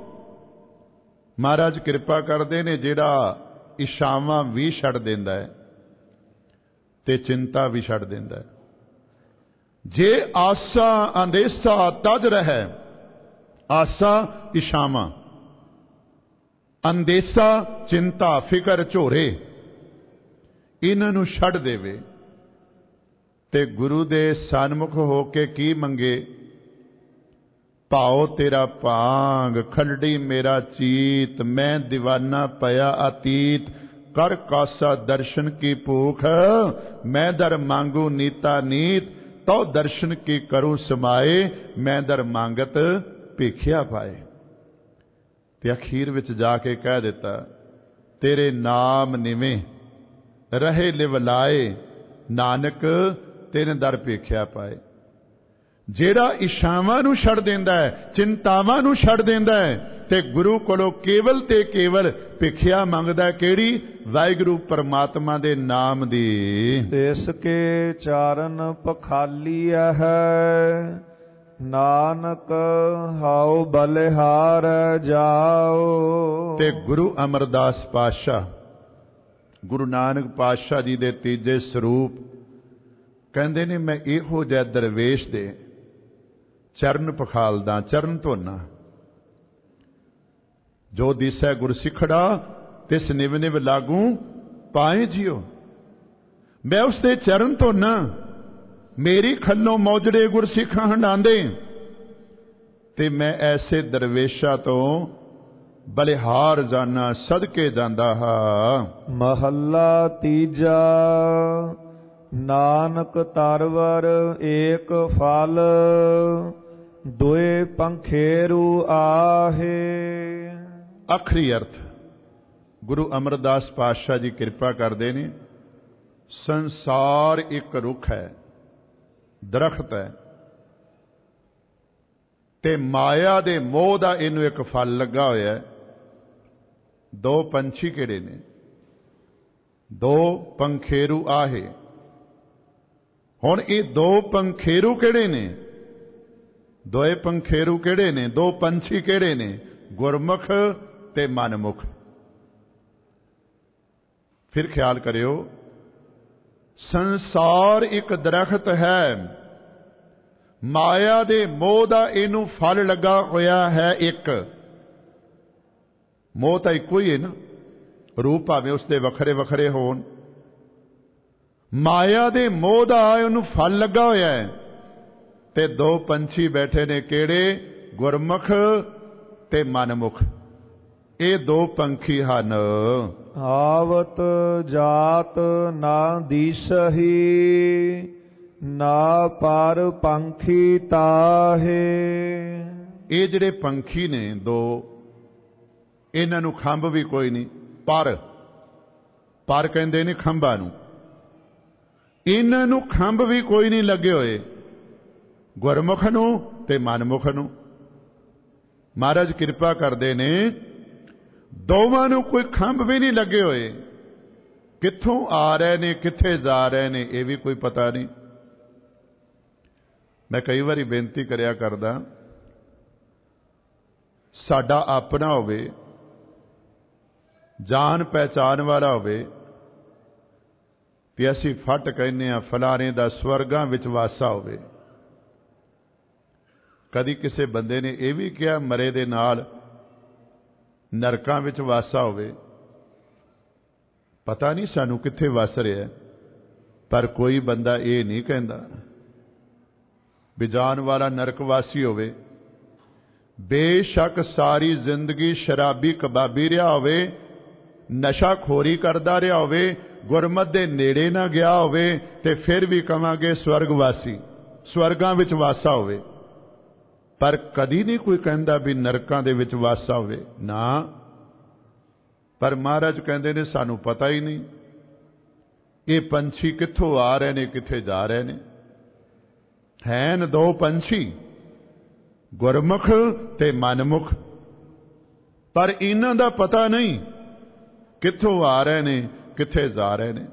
महाराज कृपा करते ने, जिहड़ा इशावां भी छड़ देंदा है, ਤੇ ਚਿੰਤਾ ਵੀ ਛੱਡ ਦਿੰਦਾ। ਜੇ ਆਸਾ ਅੰਦੇਸਾ ਤਜ ਰਹਿ, ਆਸਾ ਇਛਾਵਾਂ, ਅੰਦੇਸਾ ਚਿੰਤਾ ਫਿਕਰ ਝੋਰੇ, ਇਹਨਾਂ ਨੂੰ ਛੱਡ ਦੇਵੇ ਤੇ ਗੁਰੂ ਦੇ ਸਨਮੁਖ ਹੋ ਕੇ ਕੀ ਮੰਗੇ? ਭਾਉ ਤੇਰਾ ਭਾਂਗ ਖਲੜੀ ਮੇਰਾ ਚੀਤ, ਮੈਂ ਦੀਵਾਨਾ ਪਿਆ ਅਤੀਤ, ਕਰ ਕਾਸਾ ਦਰਸ਼ਨ ਕੀ ਭੂਖ, ਮੈਂ ਦਰ ਮੰਗੂ ਨੀਤਾ ਨੀਤ, ਤੋ ਦਰਸ਼ਨ ਕੀ ਕਰੂ ਸਮਾਏ, ਮੈਂ ਦਰ ਮੰਗਤ ਭੇਖਿਆ ਪਾਏ। ਤੇ ਅਖੀਰ ਵਿੱਚ ਜਾ ਕੇ ਕਹਿ ਦਿੱਤਾ, ਤੇਰੇ ਨਾਮ ਨਿਵੇਂ ਰਹੇ ਲਿਵਲਾਏ, ਨਾਨਕ ਤਿਨ ਦਰ ਭੇਖਿਆ ਪਾਏ। ਜਿਹੜਾ ਇਛਾਵਾਂ ਨੂੰ ਛੱਡ ਦਿੰਦਾ ਹੈ, ਚਿੰਤਾਵਾਂ ਨੂੰ ਛੱਡ ਦਿੰਦਾ ਹੈ, ਤੇ ਗੁਰੂ ਕੋਲੋਂ ਕੇਵਲ ਤੇ ਕੇਵਲ ਭਿਖਿਆ ਮੰਗਦਾ, ਕਿਹੜੀ? ਵਾਹਿਗੁਰੂ ਪਰਮਾਤਮਾ ਦੇ ਨਾਮ ਦੀ। ਤਿਸ ਕੇ ਚਾਰਨ ਪਖਾਲੀਆ ਹੈ, ਨਾਨਕ ਹਾਉ ਬਲਿਹਾਰ ਜਾਓ। ਤੇ ਗੁਰੂ ਅਮਰਦਾਸ ਪਾਤਸ਼ਾਹ, ਗੁਰੂ ਨਾਨਕ ਪਾਤਸ਼ਾਹ ਜੀ ਦੇ ਤੀਜੇ ਸਰੂਪ ਕਹਿੰਦੇ ਨੇ, ਮੈਂ ਇਹੋ ਜਿਹਾ ਦਰਵੇਸ਼ ਦੇ ਚਰਨ ਪਖਾਲਦਾ, ਚਰਨ ਧੋਨਾ। ਜੋ ਦਿਸੈ ਗੁਰਸਿੱਖੜਾ ਤਿਸ ਨਿਵ ਨਿਵ ਲਾਗੂ ਪਾਏ ਜਿਉ। ਮੈਂ ਉਸ ਦੇ ਚਰਨ ਧੋਨਾ, ਮੇਰੀ ਖੱਲੋਂ ਮੌਜੜੇ ਗੁਰਸਿੱਖਾਂ ਹੰਡਾਂਦੇ, ਤੇ ਮੈਂ ਐਸੇ ਦਰਵੇਸ਼ਾਂ ਤੋਂ ਬਲਿਹਾਰ ਜਾਨਾ, ਸਦਕੇ ਜਾਂਦਾ ਹਾਂ। ਮਹੱਲਾ ਤੀਜਾ। ਨਾਨਕ ਤਰਵਰ ਏਕ ਫਲ, ਦੁਇ ਪੰਖੇਰੂ ਆਹੇ। ਆਖਰੀ ਅਰਥ ਗੁਰੂ ਅਮਰਦਾਸ ਪਾਤਸ਼ਾਹ ਜੀ ਕਿਰਪਾ ਕਰਦੇ ਨੇ। ਸੰਸਾਰ ਇੱਕ ਰੁੱਖ ਹੈ, ਦਰਖਤ ਹੈ, ਤੇ ਮਾਇਆ ਦੇ ਮੋਹ ਦਾ ਇਹਨੂੰ ਇੱਕ ਫਲ ਲੱਗਾ ਹੋਇਆ ਹੈ। ਦੋ ਪੰਛੀ ਕਿਹੜੇ ਨੇ? ਦੋ ਪੰਖੇਰੂ ਆਹੇ। ਹੁਣ ਇਹ ਦੋ ਪੰਖੇਰੂ ਕਿਹੜੇ ਨੇ? ਦੋਏ ਪੰਖੇਰੂ ਕਿਹੜੇ ਨੇ? ਦੋ ਪੰਛੀ ਕਿਹੜੇ ਨੇ? ਗੁਰਮੁਖ ਤੇ ਮਨਮੁਖ। ਫਿਰ ਖਿਆਲ ਕਰਿਓ, ਸੰਸਾਰ ਇੱਕ ਦਰਖਤ ਹੈ, ਮਾਇਆ ਦੇ ਮੋਹ ਦਾ ਇਹਨੂੰ ਫਲ ਲੱਗਾ ਹੋਇਆ ਹੈ ਇੱਕ। ਮੋਹ ਤਾਂ ਇੱਕੋ ਹੀ ਹੈ ਨਾ, ਰੂਪ ਭਾਵੇਂ ਉਸਦੇ ਵੱਖਰੇ ਵੱਖਰੇ ਹੋਣ। ਮਾਇਆ ਦੇ ਮੋਹ ਦਾ ਉਹਨੂੰ ਫਲ ਲੱਗਾ ਹੋਇਆ ਹੈ, ਤੇ ਦੋ ਪੰਛੀ ਬੈਠੇ ਨੇ, ਕਿਹੜੇ? ਗੁਰਮੁਖ ਤੇ ਮਨਮੁਖ। ਇਹ ਦੋ ਪੰਖੀ ਹਨ। ਆਵਤ ਜਾਤ ਨਾ ਦੀਸਹੀ, ਨਾ ਪਰ ਪੰਖੀ ਤਾਹੇ। ਇਹ ਜਿਹੜੇ ਪੰਖੀ ਨੇ ਦੋ, ਇਹਨਾਂ ਨੂੰ ਖੰਭ ਵੀ ਕੋਈ ਨਹੀਂ। ਪਰ ਕਹਿੰਦੇ ਨੇ ਖੰਭਾਂ ਨੂੰ। ਇਹਨਾਂ ਨੂੰ ਖੰਭ ਵੀ ਕੋਈ ਨਹੀਂ ਲੱਗੇ ਹੋਏ, ਗੁਰਮੁਖ ਨੂੰ ਤੇ ਮਨਮੁਖ ਨੂੰ। ਮਹਾਰਾਜ ਕਿਰਪਾ ਕਰਦੇ ਨੇ, ਦੋਵਾਂ ਨੂੰ ਕੋਈ ਖੰਭ ਵੀ ਨਹੀਂ ਲੱਗੇ ਹੋਏ। ਕਿੱਥੋਂ ਆ ਰਹੇ ਨੇ, ਕਿੱਥੇ ਜਾ ਰਹੇ ਨੇ, ਇਹ ਵੀ ਕੋਈ ਪਤਾ ਨਹੀਂ। ਮੈਂ ਕਈ ਵਾਰੀ ਬੇਨਤੀ ਕਰਿਆ ਕਰਦਾ, ਸਾਡਾ ਆਪਣਾ ਹੋਵੇ, ਜਾਣ ਪਹਿਚਾਣ ਵਾਲਾ ਹੋਵੇ, ਤੇ ਅਸੀਂ ਫਟ ਕਹਿੰਦੇ ਆ ਫਲਾਣੇ ਦਾ ਸਵਰਗਾਂ ਵਿੱਚ ਵਾਸਾ ਹੋਵੇ। ਕਦੀ ਕਿਸੇ ਬੰਦੇ ਨੇ ਇਹ ਵੀ ਕਿਹਾ ਮਰੇ ਦੇ ਨਾਲ ਨਰਕਾਂ ਵਿੱਚ ਵਾਸਾ ਹੋਵੇ? ਪਤਾ ਨਹੀਂ ਸਾਨੂੰ ਕਿੱਥੇ ਵਸ ਰਿਹਾ, ਪਰ ਕੋਈ ਬੰਦਾ ਇਹ ਨਹੀਂ ਕਹਿੰਦਾ ਵੀ ਜਾਣ ਵਾਲਾ ਨਰਕਵਾਸੀ ਹੋਵੇ। ਬੇਸ਼ੱਕ ਸਾਰੀ ਜ਼ਿੰਦਗੀ ਸ਼ਰਾਬੀ ਕਬਾਬੀ ਰਿਹਾ ਹੋਵੇ, ਨਸ਼ਾ ਖੋਰੀ ਕਰਦਾ ਰਿਹਾ ਹੋਵੇ, ਗੁਰਮਤਿ ਦੇ ਨੇੜੇ ਨਾ ਗਿਆ ਹੋਵੇ, ਤੇ ਫਿਰ ਵੀ ਕਵਾਂਗੇ ਸਵਰਗਵਾਸੀ, ਸਵਰਗਾਂ ਵਿੱਚ ਵਾਸਾ ਹੋਵੇ। ਪਰ ਕਦੀ ਨਹੀਂ ਕੋਈ ਕਹਿੰਦਾ ਵੀ ਨਰਕਾਂ ਦੇ ਵਿੱਚ ਵਾਸਾ ਹੋਵੇ ਨਾ। ਪਰ ਮਹਾਰਾਜ ਕਹਿੰਦੇ ਨੇ ਸਾਨੂੰ ਪਤਾ ਹੀ ਨਹੀਂ ਇਹ ਪੰਛੀ ਕਿੱਥੋਂ ਆ ਰਹੇ ਨੇ, ਕਿੱਥੇ ਜਾ ਰਹੇ ਨੇ। ਹੈਨ ਦੋ ਪੰਛੀ, ਗੁਰਮੁਖ ਤੇ ਮਨਮੁਖ, ਪਰ ਇਹਨਾਂ ਦਾ ਪਤਾ ਨਹੀਂ ਕਿੱਥੋਂ ਆ ਰਹੇ ਨੇ, ਕਿੱਥੇ ਜਾ ਰਹੇ ਨੇ।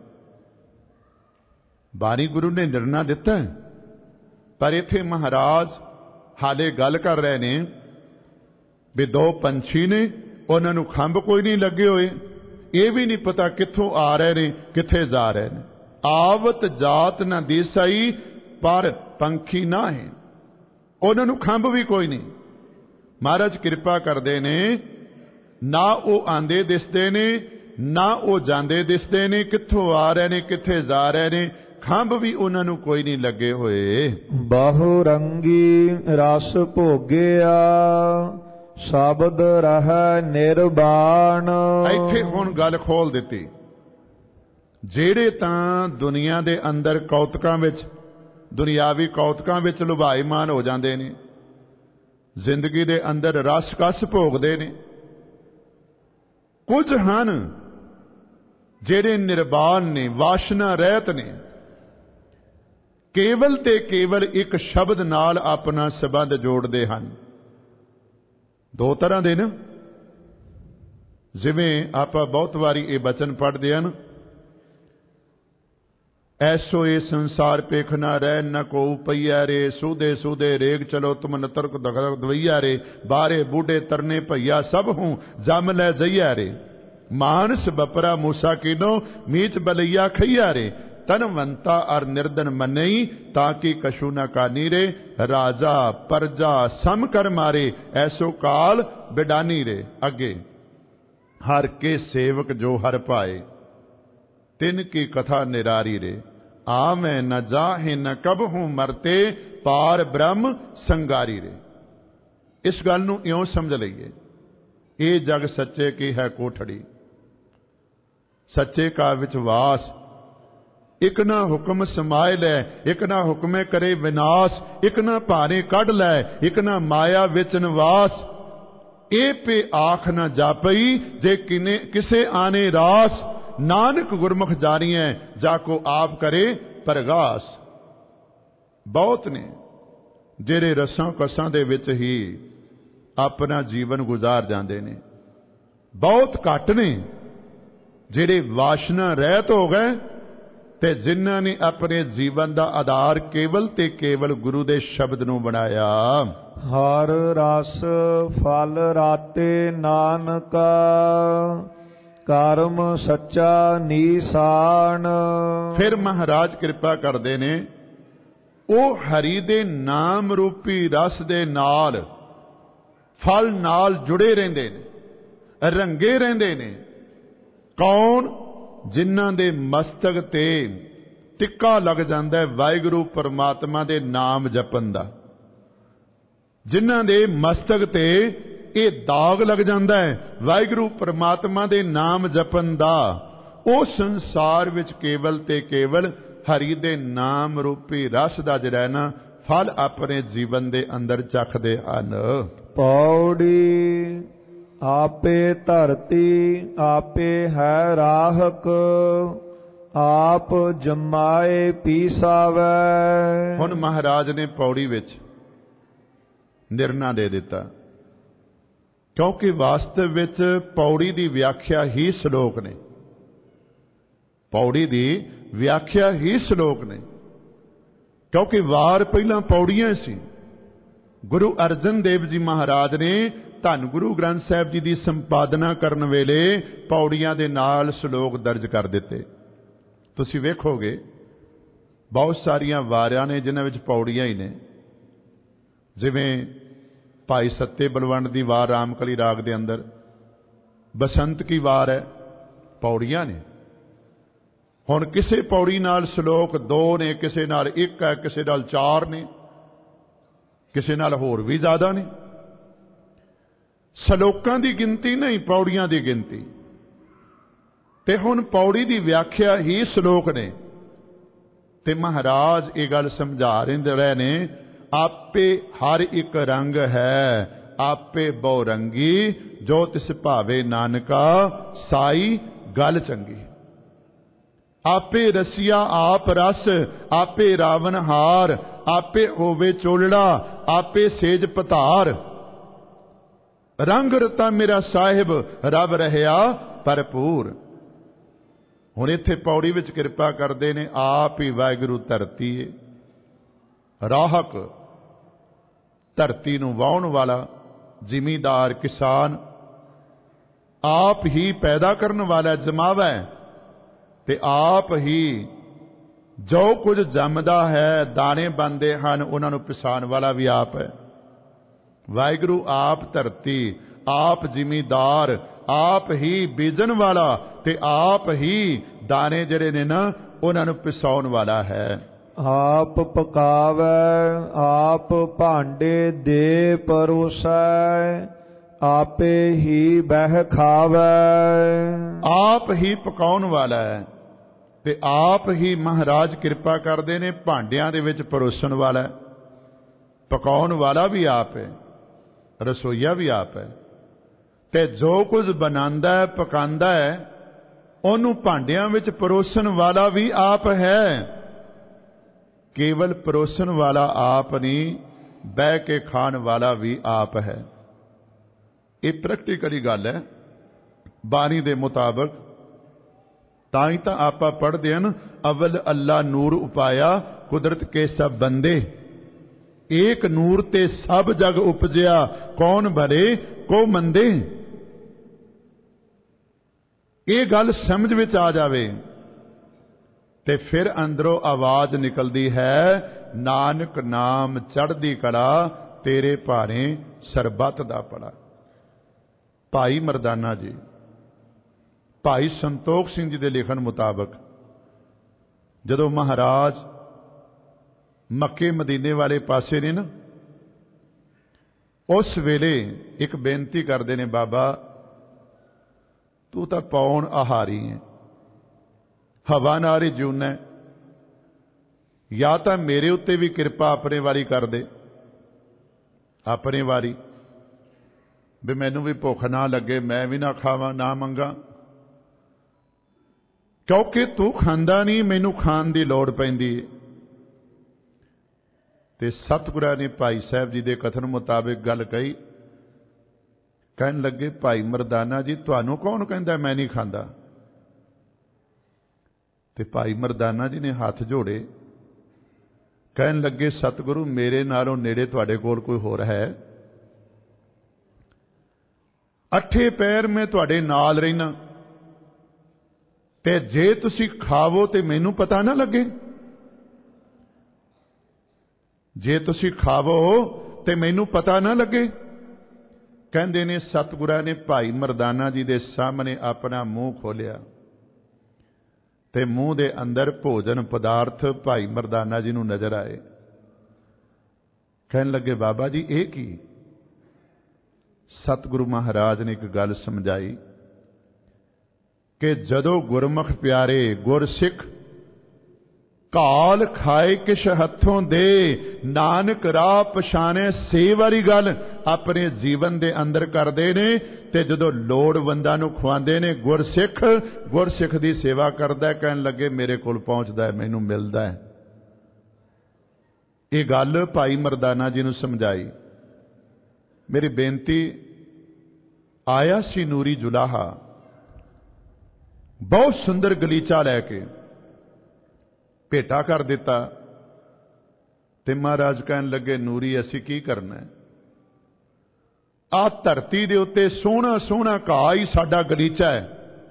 ਬਾਣੀ ਗੁਰੂ ਨੇ ਨਿਰਣਾ ਦਿੱਤਾ, ਪਰ ਇੱਥੇ ਮਹਾਰਾਜ ਹਾਲੇ ਗੱਲ ਕਰ ਰਹੇ ਨੇ ਵੀ ਦੋ ਪੰਛੀ ਨੇ, ਉਹਨਾਂ ਨੂੰ ਖੰਭ ਕੋਈ ਨਹੀਂ ਲੱਗੇ ਹੋਏ, ਇਹ ਵੀ ਨਹੀਂ ਪਤਾ ਕਿੱਥੋਂ ਆ ਰਹੇ ਨੇ, ਕਿੱਥੇ ਜਾ ਰਹੇ ਨੇ। आवत जात न देसाई पर पंखी ना है। ਉਹਨਾਂ ਨੂੰ ਖੰਭ ਵੀ ਕੋਈ ਨਹੀਂ। ਮਹਾਰਾਜ ਕਿਰਪਾ ਕਰਦੇ ਨੇ, ਨਾ ਉਹ ਆਂਦੇ ਦਿਸਦੇ ਨੇ, ਨਾ ਉਹ ਜਾਂਦੇ ਦਿਸਦੇ ਨੇ, ਕਿੱਥੋਂ ਆ ਰਹੇ ਨੇ ਕਿੱਥੇ ਜਾ ਰਹੇ ਨੇ, ਖੰਭ ਵੀ ਉਹਨਾਂ ਨੂੰ ਕੋਈ ਨਹੀਂ ਲੱਗੇ ਹੋਏ। ਬਹੁ ਰੰਗੀ ਰਸ ਭੋਗਿਆ ਸ਼ਬਦ ਰਹਿ ਨਿਰਵਾਣ। ਇੱਥੇ ਹੁਣ ਗੱਲ ਖੋਲ ਦਿੱਤੀ। ਜਿਹੜੇ ਤਾਂ ਦੁਨੀਆ ਦੇ ਅੰਦਰ ਕੌਤਕਾਂ ਵਿੱਚ, ਦੁਨਿਆਵੀ ਕੌਤਕਾਂ ਵਿੱਚ ਲੁਭਾਈਮਾਨ ਹੋ ਜਾਂਦੇ ਨੇ, ਜ਼ਿੰਦਗੀ ਦੇ ਅੰਦਰ ਰਸ ਕਸ ਭੋਗਦੇ ਨੇ, ਕੁਝ ਹਨ ਜਿਹੜੇ ਨਿਰਵਾਣ ਨੇ, ਵਾਸ਼ਨਾ ਰਹਿਤ ਨੇ, ਕੇਵਲ ਤੇ ਕੇਵਲ ਇੱਕ ਸ਼ਬਦ ਨਾਲ ਆਪਣਾ ਸੰਬੰਧ ਜੋੜਦੇ ਹਨ। ਦੋ ਤਰ੍ਹਾਂ ਦੇ ਨਾ, ਜਿਵੇਂ ਆਪਾਂ ਬਹੁਤ ਵਾਰੀ ਇਹ ਬਚਨ ਪੜ੍ਹਦੇ ਹਨ, ਐਸੋ ਇਹ ਸੰਸਾਰ ਪੇਖ ਨਾ ਰਹਿ ਨ ਕੋ ਪਈਆ ਰੇ, ਸੂਦੇ ਸੂਦੇ ਰੇਗ ਚਲੋ ਤੁਮ ਨਤਰਕ ਦਵਈਆ ਰੇ, ਬਾਰੇ ਬੂਢੇ ਤਰਨੇ ਭਈਆ ਸਭ ਹੂੰ ਜਮ ਲੈ ਜਈਆ ਰੇ, ਮਾਨਸ ਬਪਰਾ ਮੂਸਾ ਕੀਨੋ ਮੀਚ ਬਲਈਆ ਖਈਆ ਰੇ, ਤਨਵੰਤਾ ਅਰ ਨਿਰਦਨ ਮੰਨਈ ਤਾਂ ਕਿ ਕਛੂ ਨਾ ਕਾਨੀ ਰੇ, ਰਾਜਾ ਪਰਜਾ ਸਮ ਕਰ ਮਾਰੇ ਐਸੋ ਕਾਲ ਬਿਡਾਨੀ ਰੇ। ਅੱਗੇ ਹਰ ਕੇ ਸੇਵਕ ਜੋ ਹਰ ਪਾਏ तिन की कथा निरारी रे, आमे न जाहे न कब हूं मरते पार ब्रह्म संगारी रे। इस गल नूं इउं समझ लईए, ये जग सच्चे की है कोठड़ी, सच्चे का विच वास, एक ना हुक्म समाए लै, एक ना हुक्मे करे विनाश, एक ना भारे कढ लै, एक ना माया विच निवास, ए पे आख न जापई जे किने किसे आने रास, नानक गुरमुख जानिए जाको आप करे परगास। बहुत ने ਜਿਹੜੇ ਰਸਾਂ ਕਸਾਂ ਦੇ ਵਿੱਚ ਹੀ ਆਪਣਾ ਜੀਵਨ ਗੁਜ਼ਾਰ ਜਾਂਦੇ ਨੇ, ਬਹੁਤ ਘੱਟ ਨੇ ਜਿਹੜੇ ਵਾਸ਼ਨਾ ਰਹਿਤ ਹੋ ਗਏ ਤੇ ਜਿਨ੍ਹਾਂ ਨੇ ਆਪਣੇ ਜੀਵਨ ਦਾ ਆਧਾਰ ਕੇਵਲ ਤੇ ਕੇਵਲ ਗੁਰੂ ਦੇ ਸ਼ਬਦ ਨੂੰ ਬਣਾਇਆ। ਹਰ ਰਸ ਫਲ ਰਾਤੇ ਨਾਨਕਾ, ਕਰਮ ਸੱਚਾ ਨੀਸਾਨ। ਫਿਰ ਮਹਾਰਾਜ ਕਿਰਪਾ ਕਰਦੇ ਨੇ, ਉਹ ਹਰੀ ਦੇ ਨਾਮ ਰੂਪੀ ਰਸ ਦੇ ਨਾਲ, ਫਲ ਨਾਲ ਜੁੜੇ ਰਹਿੰਦੇ ਨੇ, ਰੰਗੇ ਰਹਿੰਦੇ ਨੇ। ਕੌਣ? ਜਿਨ੍ਹਾਂ ਦੇ ਮਸਤਕ ਤੇ ਟਿੱਕਾ ਲੱਗ ਜਾਂਦਾ ਹੈ ਵਾਹਿਗੁਰੂ ਪਰਮਾਤਮਾ ਦੇ ਨਾਮ ਜਪਣ ਦਾ, ਜਿਨ੍ਹਾਂ ਦੇ ਮਸਤਕ ਤੇ ਇਹ ਦਾਗ ਲੱਗ ਜਾਂਦਾ ਹੈ ਵਾਹਿਗੁਰੂ ਪਰਮਾਤਮਾ ਦੇ ਨਾਮ ਜਪਣ ਦਾ, ਉਹ ਸੰਸਾਰ ਵਿੱਚ ਕੇਵਲ ਤੇ ਕੇਵਲ ਹਰੀ ਦੇ ਨਾਮ ਰੂਪੀ ਰਸ ਦਾ ਜਿਹੜਾ ਨਾ ਫਲ ਆਪਣੇ ਜੀਵਨ ਦੇ ਅੰਦਰ ਚੱਖਦੇ ਹਨ। ਪੌੜੀ ਆਪੇ ਧਰਤੀ ਆਪੇ ਹੈ ਰਾਹਕ, ਆਪ ਜਮਾਏ ਪੀਸਾਵੈ। ਹੁਣ ਮਹਾਰਾਜ ਨੇ ਪੌੜੀ ਵਿੱਚ ਨਿਰਣਾ ਦੇ ਦਿੱਤਾ, ਕਿਉਂਕਿ ਵਾਸਤਵ ਵਿੱਚ ਪੌੜੀ ਦੀ ਵਿਆਖਿਆ ਹੀ ਸ਼ਲੋਕ ਨੇ, ਪੌੜੀ ਦੀ ਵਿਆਖਿਆ ਹੀ ਸ਼ਲੋਕ ਨੇ, ਕਿਉਂਕਿ ਵਾਰ ਪਹਿਲਾਂ ਪੌੜੀਆਂ ਸੀ। ਗੁਰੂ ਅਰਜਨ ਦੇਵ ਜੀ ਮਹਾਰਾਜ ਨੇ ਧੰਨ ਗੁਰੂ ਗ੍ਰੰਥ ਸਾਹਿਬ ਜੀ ਦੀ ਸੰਪਾਦਨਾ ਕਰਨ ਵੇਲੇ ਪੌੜੀਆਂ ਦੇ ਨਾਲ ਸ਼ਲੋਕ ਦਰਜ ਕਰ ਦਿੱਤੇ। ਤੁਸੀਂ ਵੇਖੋਗੇ ਬਹੁਤ ਸਾਰੀਆਂ ਵਾਰਾਂ ਨੇ ਜਿਨ੍ਹਾਂ ਵਿੱਚ ਪੌੜੀਆਂ ਹੀ ਨੇ, ਜਿਵੇਂ ਭਾਈ ਸੱਤੇ ਬਲਵੰਡ ਦੀ ਵਾਰ ਰਾਮਕਲੀ ਰਾਗ ਦੇ ਅੰਦਰ, ਬਸੰਤ ਕੀ ਵਾਰ ਹੈ, ਪੌੜੀਆਂ ਨੇ। ਹੁਣ ਕਿਸੇ ਪੌੜੀ ਨਾਲ ਸ਼ਲੋਕ 2 ਨੇ, ਕਿਸੇ ਨਾਲ 1 ਹੈ, ਕਿਸੇ ਨਾਲ 4 ਨੇ, ਕਿਸੇ ਨਾਲ ਹੋਰ ਵੀ ਜ਼ਿਆਦਾ ਨੇ। ਸ਼ਲੋਕਾਂ ਦੀ ਗਿਣਤੀ ਨਹੀਂ, ਪੌੜੀਆਂ ਦੀ ਗਿਣਤੀ। ਤੇ ਹੁਣ ਪੌੜੀ ਦੀ ਵਿਆਖਿਆ ਹੀ ਸ਼ਲੋਕ ਨੇ। ਤੇ ਮਹਾਰਾਜ ਇਹ ਗੱਲ ਸਮਝਾ ਰਹੇ ਨੇ, ਆਪੇ ਹਰ ਇੱਕ ਰੰਗ ਹੈ, ਆਪੇ ਬਹੁ ਰੰਗੀ, ਜੋ ਤਿਸ ਭਾਵੇ ਨਾਨਕਾ ਸਾਈ ਗੱਲ ਚੰਗੀ। ਆਪੇ ਰਸੀਆ ਆਪ ਰਸ, ਆਪੇ ਰਾਵਨ ਹਾਰ, ਆਪੇ ਹੋਵੇ ਚੋਲੜਾ, ਆਪੇ ਸੇਜ ਪਧਾਰ। ਰੰਗ ਰਤਾ ਮੇਰਾ ਸਾਹਿਬ ਰਬ ਰਹਿਆ ਭਰਪੂਰ। ਹੁਣ ਇੱਥੇ ਪੌੜੀ ਵਿੱਚ ਕਿਰਪਾ ਕਰਦੇ ਨੇ, ਆਪ ਹੀ ਵਾਹਿਗੁਰੂ ਧਰਤੀ ਹੈ, ਰਾਹਕ, ਧਰਤੀ ਨੂੰ ਵਾਹੁਣ ਵਾਲਾ, ਜ਼ਿਮੀਦਾਰ, ਕਿਸਾਨ, ਆਪ ਹੀ ਪੈਦਾ ਕਰਨ ਵਾਲਾ, ਜਮਾਵਾ, ਤੇ ਆਪ ਹੀ ਜੋ ਕੁਝ ਜੰਮਦਾ ਹੈ, ਦਾਣੇ ਬਣਦੇ ਹਨ, ਉਹਨਾਂ ਨੂੰ ਪਿਸਾਣ ਵਾਲਾ ਵੀ ਆਪ ਹੈ। ਵਾਹਿਗੁਰੂ ਆਪ ਧਰਤੀ, ਆਪ ਜ਼ਿਮੀਦਾਰ, ਆਪ ਹੀ ਬੀਜਣ ਵਾਲਾ ਤੇ ਆਪ ਹੀ ਦਾਣੇ ਜਿਹੜੇ ਨੇ ਨਾ ਉਹਨਾਂ ਨੂੰ ਪਿਸਾਉਣ ਵਾਲਾ ਹੈ। ਆਪ ਪਕਾਵੈ, ਆਪ ਭਾਂਡੇ ਦੇ ਪਰੋਸੈ, ਆਪੇ ਹੀ ਬਹਿ ਖਾਵੈ। ਆਪ ਹੀ ਪਕਾਉਣ ਵਾਲਾ ਹੈ ਤੇ ਆਪ ਹੀ ਮਹਾਰਾਜ ਕਿਰਪਾ ਕਰਦੇ ਨੇ, ਭਾਂਡਿਆਂ ਦੇ ਵਿੱਚ ਪਰੋਸਣ ਵਾਲਾ ਹੈ। ਪਕਾਉਣ ਵਾਲਾ ਵੀ ਆਪ ਹੈ, ਰਸੋਈਆ ਵੀ ਆਪ ਹੈ, ਤੇ ਜੋ ਕੁਝ ਬਣਾਉਂਦਾ ਹੈ, ਪਕਾਉਂਦਾ ਹੈ, ਉਹਨੂੰ ਭਾਂਡਿਆਂ ਵਿੱਚ ਪਰੋਸਣ ਵਾਲਾ ਵੀ ਆਪ ਹੈ। ਕੇਵਲ ਪਰੋਸਣ ਵਾਲਾ ਆਪ ਨਹੀਂ, ਬਹਿ ਕੇ ਖਾਣ ਵਾਲਾ ਵੀ ਆਪ ਹੈ। ਇਹ ਪ੍ਰੈਕਟੀਕਲੀ ਗੱਲ ਹੈ ਬਾਣੀ ਦੇ ਮੁਤਾਬਕ। ਤਾਂ ਹੀ ਤਾਂ ਆਪਾਂ ਪੜ੍ਹਦੇ ਹਨ, ਅਵਲ ਅੱਲਾ ਨੂਰ ਉਪਾਇਆ, ਕੁਦਰਤ ਕੇ ਸਭ ਬੰਦੇ, ਏਕ ਨੂਰ ਤੇ ਸਭ ਜਗ ਉਪਜਿਆ, ਕੌਣ ਭਲੇ ਕੋ ਮੰਦੇ। ਇਹ ਗੱਲ ਸਮਝ ਵਿੱਚ ਆ ਜਾਵੇ ਤੇ ਫਿਰ ਅੰਦਰੋਂ ਆਵਾਜ਼ ਨਿਕਲਦੀ ਹੈ, ਨਾਨਕ ਨਾਮ ਚੜ੍ਹਦੀ ਕਲਾ, ਤੇਰੇ ਭਾਰੇ ਸਰਬੱਤ ਦਾ ਭਲਾ। ਭਾਈ ਮਰਦਾਨਾ ਜੀ, ਭਾਈ ਸੰਤੋਖ ਸਿੰਘ ਜੀ ਦੇ ਲਿਖਣ ਮੁਤਾਬਕ ਜਦੋਂ ਮਹਾਰਾਜ ਮੱਕੇ ਮਦੀਨੇ ਵਾਲੇ ਪਾਸੇ ਨੇ ਨਾ, ਉਸ ਵੇਲੇ ਇੱਕ ਬੇਨਤੀ ਕਰਦੇ ਨੇ, ਬਾਬਾ ਤੂੰ ਤਾਂ ਪੌਣ ਆਹਾਰੀ ਹੈ, ਹਵਾ ਨਾਲ ਹੀ ਜਿਉਣਾ, ਜਾਂ ਤਾਂ ਮੇਰੇ ਉੱਤੇ ਵੀ ਕਿਰਪਾ ਆਪਣੇ ਵਾਰੀ ਕਰ ਦੇ, ਆਪਣੇ ਵਾਰੀ, ਵੀ ਮੈਨੂੰ ਵੀ ਭੁੱਖ ਨਾ ਲੱਗੇ, ਮੈਂ ਵੀ ਨਾ ਖਾਵਾਂ ਨਾ ਮੰਗਾ, ਕਿਉਂਕਿ ਤੂੰ ਖਾਂਦਾ ਨਹੀਂ, ਮੈਨੂੰ ਖਾਣ ਦੀ ਲੋੜ ਪੈਂਦੀ ਹੈ। ਤੇ ਸਤਿਗੁਰਾਂ ਨੇ ਭਾਈ ਸਾਹਿਬ ਜੀ ਦੇ ਕਥਨ ਮੁਤਾਬਿਕ ਗੱਲ ਕਹੀ। ਕਹਿਣ ਲੱਗੇ, ਭਾਈ ਮਰਦਾਨਾ ਜੀ, ਤੁਹਾਨੂੰ ਕੌਣ ਕਹਿੰਦਾ ਮੈਂ ਨਹੀਂ ਖਾਂਦਾ? ਤੇ ਭਾਈ ਮਰਦਾਨਾ ਜੀ ਨੇ ਹੱਥ ਜੋੜੇ, ਕਹਿਣ ਲੱਗੇ, ਸਤਿਗੁਰੂ ਮੇਰੇ ਨਾਲੋਂ ਨੇੜੇ ਤੁਹਾਡੇ ਕੋਲ ਕੋਈ ਹੋਰ ਹੈ? ਅੱਠੇ ਪੈਰ ਮੈਂ ਤੁਹਾਡੇ ਨਾਲ ਰਹਿਣਾ, ਤੇ ਜੇ ਤੁਸੀਂ ਖਾਵੋ ਤੇ ਮੈਨੂੰ ਪਤਾ ਨਾ ਲੱਗੇ, ਜੇ ਤੁਸੀਂ ਖਾਵੋ ਤੇ ਮੈਨੂੰ ਪਤਾ ਨਾ ਲੱਗੇ। ਕਹਿੰਦੇ ਨੇ ਸਤਿਗੁਰਾਂ ਨੇ ਭਾਈ ਮਰਦਾਨਾ ਜੀ ਦੇ ਸਾਹਮਣੇ ਆਪਣਾ ਮੂੰਹ ਖੋਲਿਆ ਤੇ ਮੂੰਹ ਦੇ ਅੰਦਰ ਭੋਜਨ ਪਦਾਰਥ ਭਾਈ ਮਰਦਾਨਾ ਜੀ ਨੂੰ ਨਜ਼ਰ ਆਏ। ਕਹਿਣ ਲੱਗੇ, ਬਾਬਾ ਜੀ ਇਹ ਕੀ? ਸਤਿਗੁਰੂ ਮਹਾਰਾਜ ਨੇ ਇੱਕ ਗੱਲ ਸਮਝਾਈ ਕਿ ਜਦੋਂ ਗੁਰਮੁਖ ਪਿਆਰੇ ਗੁਰਸਿੱਖ ਕਾਲ ਖਾਏ ਕਿਛ ਹੱਥੋਂ ਦੇ, ਨਾਨਕ ਰਾਹ ਪਛਾਣੇ ਸੇ ਵਾਲੀ ਗੱਲ ਆਪਣੇ ਜੀਵਨ ਦੇ ਅੰਦਰ ਕਰਦੇ ਨੇ, ਤੇ ਜਦੋਂ ਲੋੜਵੰਦਾਂ ਨੂੰ ਖਵਾਉਂਦੇ ਨੇ, ਗੁਰਸਿੱਖ ਦੀ ਸੇਵਾ ਕਰਦਾ। ਕਹਿਣ ਲੱਗੇ, ਮੇਰੇ ਕੋਲ ਪਹੁੰਚਦਾ ਹੈ, ਮੈਨੂੰ ਮਿਲਦਾ ਹੈ। ਇਹ ਗੱਲ ਭਾਈ ਮਰਦਾਨਾ ਜੀ ਨੂੰ ਸਮਝਾਈ। ਮੇਰੀ ਬੇਨਤੀ, ਆਇਆ ਸੀ ਨੂਰੀ ਜੁਲਾਹਾ, ਬਹੁਤ ਸੁੰਦਰ ਗਲੀਚਾ ਲੈ ਕੇ ਭੇਟਾ ਕਰ ਦਿੱਤਾ, ਤੇ ਮਹਾਰਾਜ ਕਹਿਣ ਲੱਗੇ, ਨੂਰੀ ਅਸੀਂ ਕੀ ਕਰਨਾ ਹੈ? ਆਹ ਧਰਤੀ ਦੇ ਉੱਤੇ ਸੋਹਣਾ ਸੋਹਣਾ ਘਾਹ ਹੀ ਸਾਡਾ ਗਲੀਚਾ ਹੈ।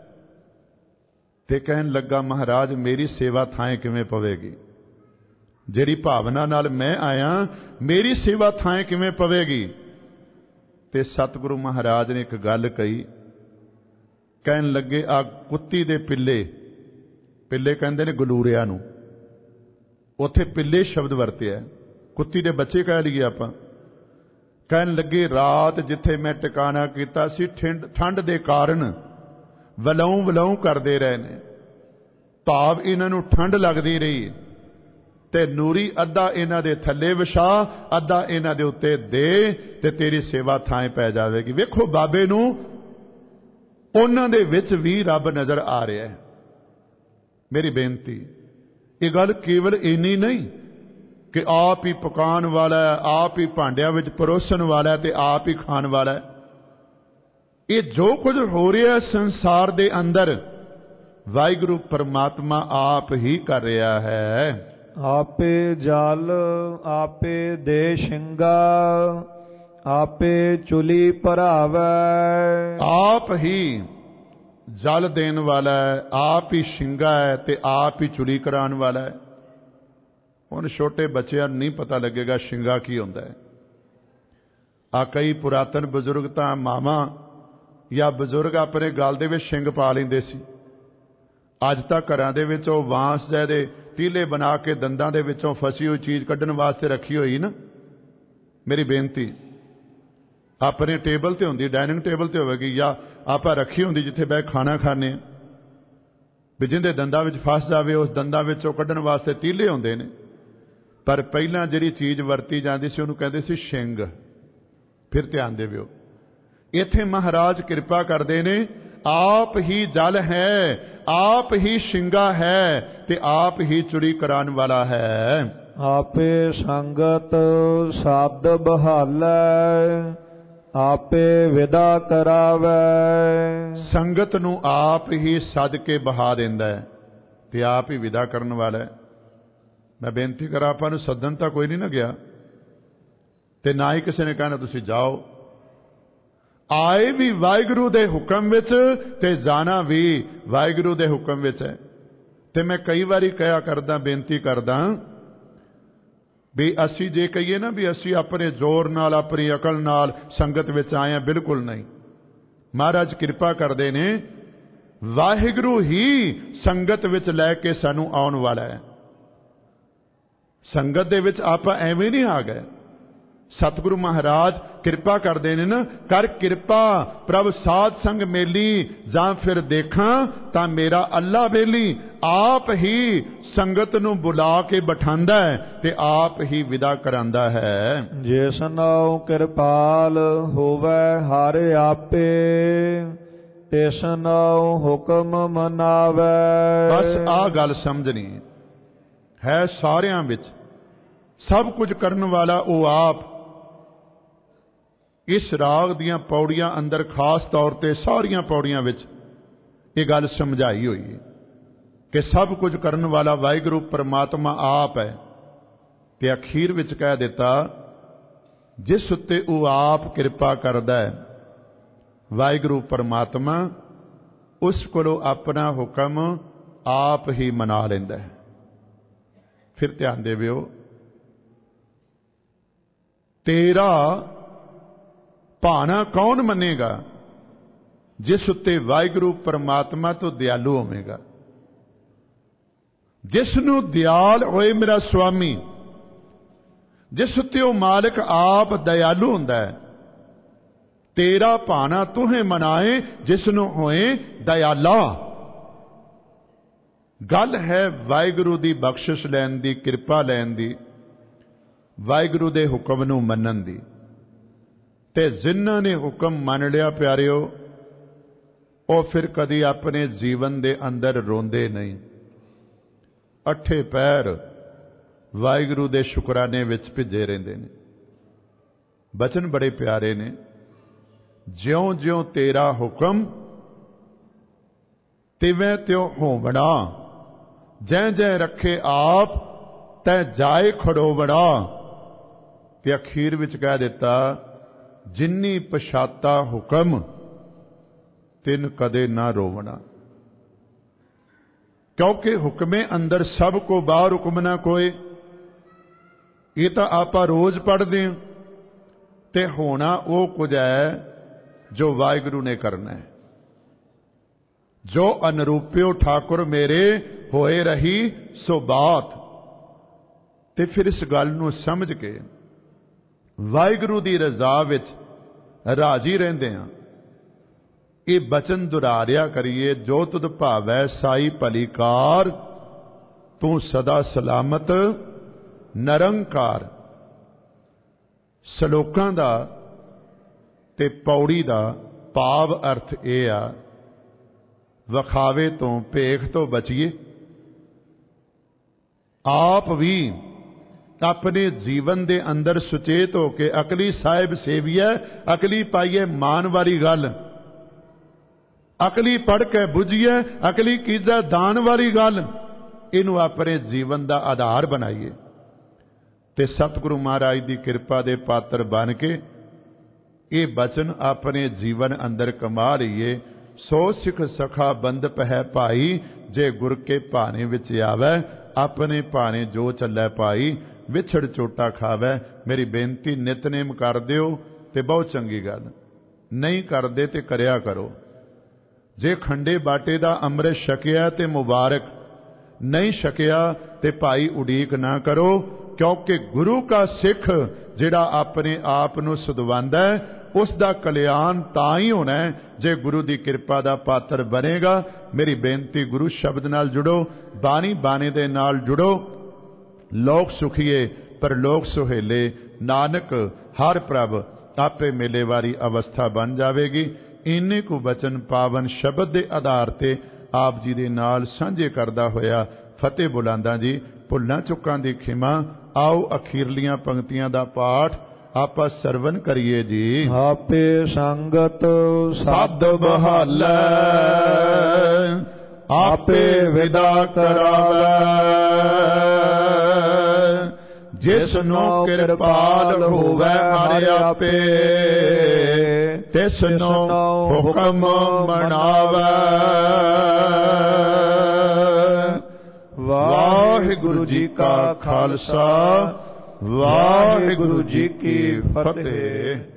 ਤੇ ਕਹਿਣ ਲੱਗਾ, ਮਹਾਰਾਜ ਮੇਰੀ ਸੇਵਾ ਥਾਂ ਕਿਵੇਂ ਪਵੇਗੀ? ਜਿਹੜੀ ਭਾਵਨਾ ਨਾਲ ਮੈਂ ਆਇਆ, ਮੇਰੀ ਸੇਵਾ ਥਾਂ ਕਿਵੇਂ ਪਵੇਗੀ? ਤੇ ਸਤਿਗੁਰੂ ਮਹਾਰਾਜ ਨੇ ਇੱਕ ਗੱਲ ਕਹੀ। ਕਹਿਣ ਲੱਗੇ, ਆ ਕੁੱਤੀ ਦੇ ਪਿੱਲੇ ਕਹਿੰਦੇ ਨੇ ਗਲੂਰਿਆਂ ਨੂੰ, ਉੱਥੇ ਪਿੱਲੇ ਸ਼ਬਦ ਵਰਤਿਆ, ਕੁੱਤੀ ਦੇ ਬੱਚੇ ਕਹਿ ਲਈਏ ਆਪਾਂ। ਕਹਿਣ ਲੱਗੇ, ਰਾਤ ਜਿੱਥੇ ਮੈਂ ਟਿਕਾਣਾ ਕੀਤਾ ਸੀ, ਠੰਡ ਦੇ ਕਾਰਨ ਵਲਾਉ ਕਰਦੇ ਰਹੇ ਨੇ, ਭਾਵ ਇਹਨਾਂ ਨੂੰ ਠੰਡ ਲੱਗਦੀ ਰਹੀ, ਤੇ ਨੂਰੀ ਅੱਧਾ ਇਹਨਾਂ ਦੇ ਥੱਲੇ ਵਿਛਾ, ਅੱਧਾ ਇਹਨਾਂ ਦੇ ਉੱਤੇ ਦੇ, ਤੇ ਤੇਰੀ ਸੇਵਾ ਥਾਂ ਪੈ ਜਾਵੇਗੀ। ਵੇਖੋ ਬਾਬੇ ਨੂੰ ਉਹਨਾਂ ਦੇ ਵਿੱਚ ਵੀ ਰੱਬ ਨਜ਼ਰ ਆ ਰਿਹਾ ਹੈ। ਮੇਰੀ ਬੇਨਤੀ, ਇਹ ਗੱਲ ਕੇਵਲ ਇੰਨੀ ਨਹੀਂ ਕਿ ਆਪ ਹੀ ਪਕਾਉਣ ਵਾਲਾ ਹੈ, ਆਪ ਹੀ ਭਾਂਡਿਆਂ ਵਿੱਚ ਪਰੋਸਣ ਵਾਲਾ ਹੈ, ਤੇ ਆਪ ਹੀ ਖਾਣ ਵਾਲਾ ਹੈ। ਇਹ ਜੋ ਕੁਝ ਹੋ ਰਿਹਾ ਸੰਸਾਰ ਦੇ ਅੰਦਰ, ਵਾਹਿਗੁਰੂ ਪਰਮਾਤਮਾ ਆਪ ਹੀ ਕਰ ਰਿਹਾ ਹੈ। ਆਪੇ ਜਲ ਆਪੇ ਦੇ ਸਿੰਘਾ, ਆਪੇ ਚੁਲੀ ਭਰਾਵੈ। ਆਪ ਹੀ ਜਲ ਦੇਣ ਵਾਲਾ ਹੈ, ਆਪ ਹੀ ਸਿੰਘਾ ਹੈ, ਤੇ ਆਪ ਹੀ ਚੁਲੀ ਕਰਾਉਣ ਵਾਲਾ ਹੈ। ਹੁਣ ਛੋਟੇ ਬੱਚਿਆਂ ਨੂੰ ਨਹੀਂ ਪਤਾ ਲੱਗੇਗਾ ਸ਼ਿੰਗਾ ਕੀ ਹੁੰਦਾ ਹੈ। ਆ ਕਈ ਪੁਰਾਤਨ ਬਜ਼ੁਰਗ ਤਾਂ ਮਾਵਾਂ ਜਾਂ ਬਜ਼ੁਰਗ ਆਪਣੇ ਗਲ ਦੇ ਵਿੱਚ ਸ਼ਿੰਗ ਪਾ ਲੈਂਦੇ ਸੀ। ਅੱਜ ਤਾਂ ਘਰਾਂ ਦੇ ਵਿੱਚ ਉਹ ਬਾਂਸ ਦੇ ਤੀਲੇ ਬਣਾ ਕੇ ਦੰਦਾਂ ਦੇ ਵਿੱਚੋਂ ਫਸੀ ਹੋਈ ਚੀਜ਼ ਕੱਢਣ ਵਾਸਤੇ ਰੱਖੀ ਹੋਈ ਨਾ। ਮੇਰੀ ਬੇਨਤੀ, ਆਪਣੇ ਟੇਬਲ ਤੇ ਹੁੰਦੀ, ਡਾਈਨਿੰਗ ਟੇਬਲ ਤੇ ਹੋਵੇਗੀ, ਜਾਂ ਆਪਾਂ ਰੱਖੀ ਹੁੰਦੀ ਜਿੱਥੇ ਬਹਿ ਖਾਣਾ ਖਾਣੇ, ਵੀ ਜਿਹਦੇ ਦੰਦਾਂ ਵਿੱਚ ਫਸ ਜਾਵੇ ਉਸ ਦੰਦਾਂ ਵਿੱਚੋਂ ਕੱਢਣ ਵਾਸਤੇ ਤੀਲੇ ਹੁੰਦੇ ਨੇ। ਪਰ ਪਹਿਲਾਂ ਜਿਹੜੀ ਚੀਜ਼ ਵਰਤੀ ਜਾਂਦੀ ਸੀ ਉਹਨੂੰ ਕਹਿੰਦੇ ਸੀ ਸ਼ਿੰਗ। ਫਿਰ ਧਿਆਨ ਦੇਵਿਓ, ਇੱਥੇ ਮਹਾਰਾਜ ਕਿਰਪਾ ਕਰਦੇ ਨੇ, ਆਪ ਹੀ ਜਲ ਹੈ, ਆਪ ਹੀ ਸ਼ਿੰਗਾ ਹੈ ਤੇ ਆਪ ਹੀ ਚੁਰੀ ਕਰਾਉਣ ਵਾਲਾ ਹੈ। ਆਪੇ ਸੰਗਤ ਸਦ ਬਹਾਲੈ, ਆਪੇ ਵਿਦਾ ਕਰਾਵੈ। ਸੰਗਤ ਨੂੰ ਆਪ ਹੀ ਸੱਦ ਕੇ ਬਹਾ ਦਿੰਦਾ ਹੈ ਤੇ ਆਪ ਹੀ ਵਿਦਾ ਕਰਨ ਵਾਲਾ ਹੈ। ਮੈਂ ਬੇਨਤੀ ਕਰਾਂ, ਆਪਾਂ ਨੂੰ ਸੱਦਣ ਤਾਂ ਕੋਈ ਨਹੀਂ ਨਾ ਗਿਆ ਤੇ ਨਾ ਹੀ ਕਿਸੇ ਨੇ ਕਹਿਣਾ ਤੁਸੀਂ ਜਾਓ। ਆਏ ਵੀ ਵਾਹਿਗੁਰੂ ਦੇ ਹੁਕਮ ਵਿੱਚ ਤੇ ਜਾਣਾ ਵੀ ਵਾਹਿਗੁਰੂ ਦੇ ਹੁਕਮ ਵਿੱਚ ਹੈ। ਤੇ ਮੈਂ ਕਈ ਵਾਰੀ ਕਿਹਾ ਕਰਦਾ, ਬੇਨਤੀ ਕਰਦਾ ਵੀ ਅਸੀਂ ਜੇ ਕਹੀਏ ਨਾ ਵੀ ਅਸੀਂ ਆਪਣੇ ਜ਼ੋਰ ਨਾਲ, ਆਪਣੀ ਅਕਲ ਨਾਲ ਸੰਗਤ ਵਿੱਚ ਆਏ ਹਾਂ, ਬਿਲਕੁਲ ਨਹੀਂ। ਮਹਾਰਾਜ ਕਿਰਪਾ ਕਰਦੇ ਨੇ, ਵਾਹਿਗੁਰੂ ਹੀ ਸੰਗਤ ਵਿੱਚ ਲੈ ਕੇ ਸਾਨੂੰ ਆਉਣ ਵਾਲਾ ਹੈ। ਸੰਗਤ ਦੇ ਵਿੱਚ ਆਪਾਂ ਐਵੇਂ ਨਹੀਂ ਆ ਗਏ। ਸਤਿਗੁਰੂ ਮਹਾਰਾਜ ਕਿਰਪਾ ਕਰਦੇ ਨੇ ਨਾ, ਕਰ ਕਿਰਪਾ ਪ੍ਰਭ ਸਾਧ ਸੰਗ ਮੇਲੀ, ਜਾਂ ਫਿਰ ਦੇਖਾਂ ਤਾਂ ਮੇਰਾ ਅੱਲਾ ਬੇਲੀ। ਆਪ ਹੀ ਸੰਗਤ ਨੂੰ ਬੁਲਾ ਕੇ ਬਿਠਾਉਂਦਾ ਹੈ ਤੇ ਆਪ ਹੀ ਵਿਦਾ ਕਰਾਂਦਾ ਹੈ। ਜਿਸ ਨਾਉ ਕਿਰਪਾਲ ਹੋਵੇ ਹਰ ਆਪੇ, ਤਿਸ ਨਾਉ ਹੁਕਮ ਮਨਾਵੇ। ਬਸ ਆਹ ਗੱਲ ਸਮਝਣੀ ਹੈ, ਸਾਰਿਆਂ ਵਿੱਚ ਸਭ ਕੁਝ ਕਰਨ ਵਾਲਾ ਉਹ ਆਪ। ਇਸ ਰਾਗ ਦੀਆਂ ਪੌੜੀਆਂ ਅੰਦਰ ਖਾਸ ਤੌਰ ਤੇ ਸਾਰੀਆਂ ਪੌੜੀਆਂ ਵਿੱਚ ਇਹ ਗੱਲ ਸਮਝਾਈ ਹੋਈ ਹੈ ਕਿ ਸਭ ਕੁਝ ਕਰਨ ਵਾਲਾ ਵਾਹਿਗੁਰੂ ਪਰਮਾਤਮਾ ਆਪ ਹੈ। ਤੇ ਅਖੀਰ ਵਿੱਚ ਕਹਿ ਦਿੱਤਾ, ਜਿਸ ਉੱਤੇ ਉਹ ਆਪ ਕਿਰਪਾ ਕਰਦਾ ਹੈ ਵਾਹਿਗੁਰੂ ਪਰਮਾਤਮਾ, ਉਸ ਕੋਲੋਂ ਆਪਣਾ ਹੁਕਮ ਆਪ ਹੀ ਮਨਾ ਲੈਂਦਾ ਹੈ। ਫਿਰ ਧਿਆਨ ਦੇਵਿਓ, ਤੇਰਾ ਭਾਣਾ ਕੌਣ ਮੰਨੇਗਾ? ਜਿਸ ਉੱਤੇ ਵਾਹਿਗੁਰੂ ਪਰਮਾਤਮਾ ਤੋਂ ਦਿਆਲੂ ਹੋਵੇਗਾ। ਜਿਸ ਨੂੰ ਦਿਆਲ ਹੋਏ ਮੇਰਾ ਸੁਆਮੀ, ਜਿਸ ਉੱਤੇ ਉਹ ਮਾਲਕ ਆਪ ਦਇਆਲੂ ਹੁੰਦਾ ਹੈ, ਤੇਰਾ ਭਾਣਾ ਤੁਹੇ ਮਨਾਏ ਜਿਸ ਨੂੰ ਹੋਏ ਦਇਆਲਾ। ਗੱਲ ਹੈ ਵਾਹਿਗੁਰੂ ਦੀ ਬਖਸ਼ਿਸ਼ ਲੈਣ ਦੀ, ਕਿਰਪਾ ਲੈਣ ਦੀ, ਵਾਹਿਗੁਰੂ ਦੇ ਹੁਕਮ ਨੂੰ ਮੰਨਣ ਦੀ। ਤੇ ਜਿਨ੍ਹਾਂ ਨੇ ਹੁਕਮ ਮੰਨ ਲਿਆ ਪਿਆਰਿਓ, ਉਹ ਫਿਰ ਕਦੀ ਆਪਣੇ ਜੀਵਨ ਦੇ ਅੰਦਰ ਰੋਂਦੇ ਨਹੀਂ। ਅੱਠੇ ਪੈਰ ਵਾਹਿਗੁਰੂ ਦੇ ਸ਼ੁਕਰਾਨੇ ਵਿੱਚ ਭਿੱਜੇ ਰਹਿੰਦੇ ਨੇ। ਬਚਨ ਬੜੇ ਪਿਆਰੇ ਨੇ, ਜਿਉਂ ਜਿਉਂ ਤੇਰਾ ਹੁਕਮ ਤਿਵੇਂ ਤਿਉ ਹੋਵਣਾ, ਜੈ ਜੈ ਰੱਖੇ ਆਪ ਤੈ ਜਾਏ ਖੜੋਵਣਾ। ਤੇ ਅਖੀਰ ਵਿੱਚ ਕਹਿ ਦਿੱਤਾ, ਜਿਨੀ ਪਛਾਤਾ ਹੁਕਮ ਤਿਨ ਕਦੇ ਨਾ ਰੋਵਣਾ। ਕਿਉਂਕਿ ਹੁਕਮੇ ਅੰਦਰ ਸਭ ਕੋ ਬਾਹਰ ਹੁਕਮ ਨਾ ਕੋਏ। ਇਹ ਤਾਂ ਆਪਾਂ ਰੋਜ਼ ਪੜ੍ਹਦੇ ਹਾਂ। ਤੇ ਹੋਣਾ ਉਹ ਕੁਝ ਹੈ ਜੋ ਵਾਹਿਗੁਰੂ ਨੇ ਕਰਨਾ ਹੈ। ਜੋ ਅਨਰੂਪਿਓ ਠਾਕੁਰ ਮੇਰੇ ਹੋਏ ਰਹੀ ਸੋ ਬਾਤ। ਤੇ ਫਿਰ ਇਸ ਗੱਲ ਨੂੰ ਸਮਝ ਕੇ ਵਾਹਿਗੁਰੂ ਦੀ ਰਜ਼ਾ ਵਿੱਚ ਰਾਜੀ ਰਹਿੰਦੇ ਹਾਂ। ਇਹ ਬਚਨ ਦੁਹਰਾਰਿਆ ਕਰੀਏ, ਜੋ ਤੁਧ ਭਾਵੈ ਸਾਈ ਭਲੀ ਕਾਰ, ਤੂੰ ਸਦਾ ਸਲਾਮਤ ਨਿਰੰਕਾਰ। ਸ਼ਲੋਕਾਂ ਦਾ ਤੇ ਪੌੜੀ ਦਾ ਭਾਵ ਅਰਥ ਇਹ ਆ, ਵਿਖਾਵੇ ਤੋਂ, ਭੇਖ ਤੋਂ ਬਚੀਏ। ਆਪ ਵੀ ਆਪਣੇ ਜੀਵਨ ਦੇ ਅੰਦਰ ਸੁਚੇਤ ਹੋ ਕੇ ਅਕਲੀ ਸਾਹਿਬ ਸੇਵੀਐ, ਅਕਲੀ ਪਾਈਏ ਮਾਨ ਵਾਲੀ ਗੱਲ, ਅਕਲੀ ਪੜ੍ਹ ਕੇ ਬੁਝੀਏ, ਅਕਲੀ ਕੀਜੈ ਦਾਨ ਵਾਲੀ ਗੱਲ, ਇਹਨੂੰ ਆਪਣੇ ਜੀਵਨ ਦਾ ਆਧਾਰ ਬਣਾਈਏ। ਤੇ ਸਤਿਗੁਰੂ ਮਹਾਰਾਜ ਦੀ ਕਿਰਪਾ ਦੇ ਪਾਤਰ ਬਣ ਕੇ ਇਹ ਬਚਨ ਆਪਣੇ ਜੀਵਨ ਅੰਦਰ ਕਮਾ ਲਈਏ। ਸੋ ਸਿੱਖ ਸਖਾ ਬੰਦਪ ਹੈ ਭਾਈ, ਜੇ ਗੁਰ ਕੇ ਭਾਣੇ ਵਿੱਚ ਆਵੈ अपने भाने जो चलै पाई विछड़ चोटा खावै। मेरी बेनती नितनेम कर दिओ ते बहुत चंगी गल, नहीं करदे ते करिया करो। जे खंडे बाटे दा अंमृत छकिया ते मुबारक, नहीं छकिया ते भाई उड़ीक ना करो, क्योंकि गुरु का सिख जिहड़ा अपने आप नूं सदवांदा है उसका कल्याण तां ही होना है जे गुरु की कृपा का पात्र बनेगा। मेरी बेनती गुरु शब्द नाल जुड़ो, बाणी बाणे दे नाल जुड़ो। लोक सुखीए परलोक सुहेले, नानक हर प्रभ आपे मेले वारी अवस्था बन जाएगी। इन्ने को बचन पावन शब्द के आधार ते आप जी दे नाल सांझे करदा होया फतेह बुलांदा जी। भुल्लां चुक्कां दी खिमा। आओ अखीरलियां पंक्तियां दा पाठ आपा सरवण करिए जी। आपे संगत सद बहालै, आपे विदा करावै। जिसनो कृपाल होवै हर आपे, तिसनो हुक्म मनावै। वाहिगुरु जी का खालसा, वाहिगुरु जी की फतेह।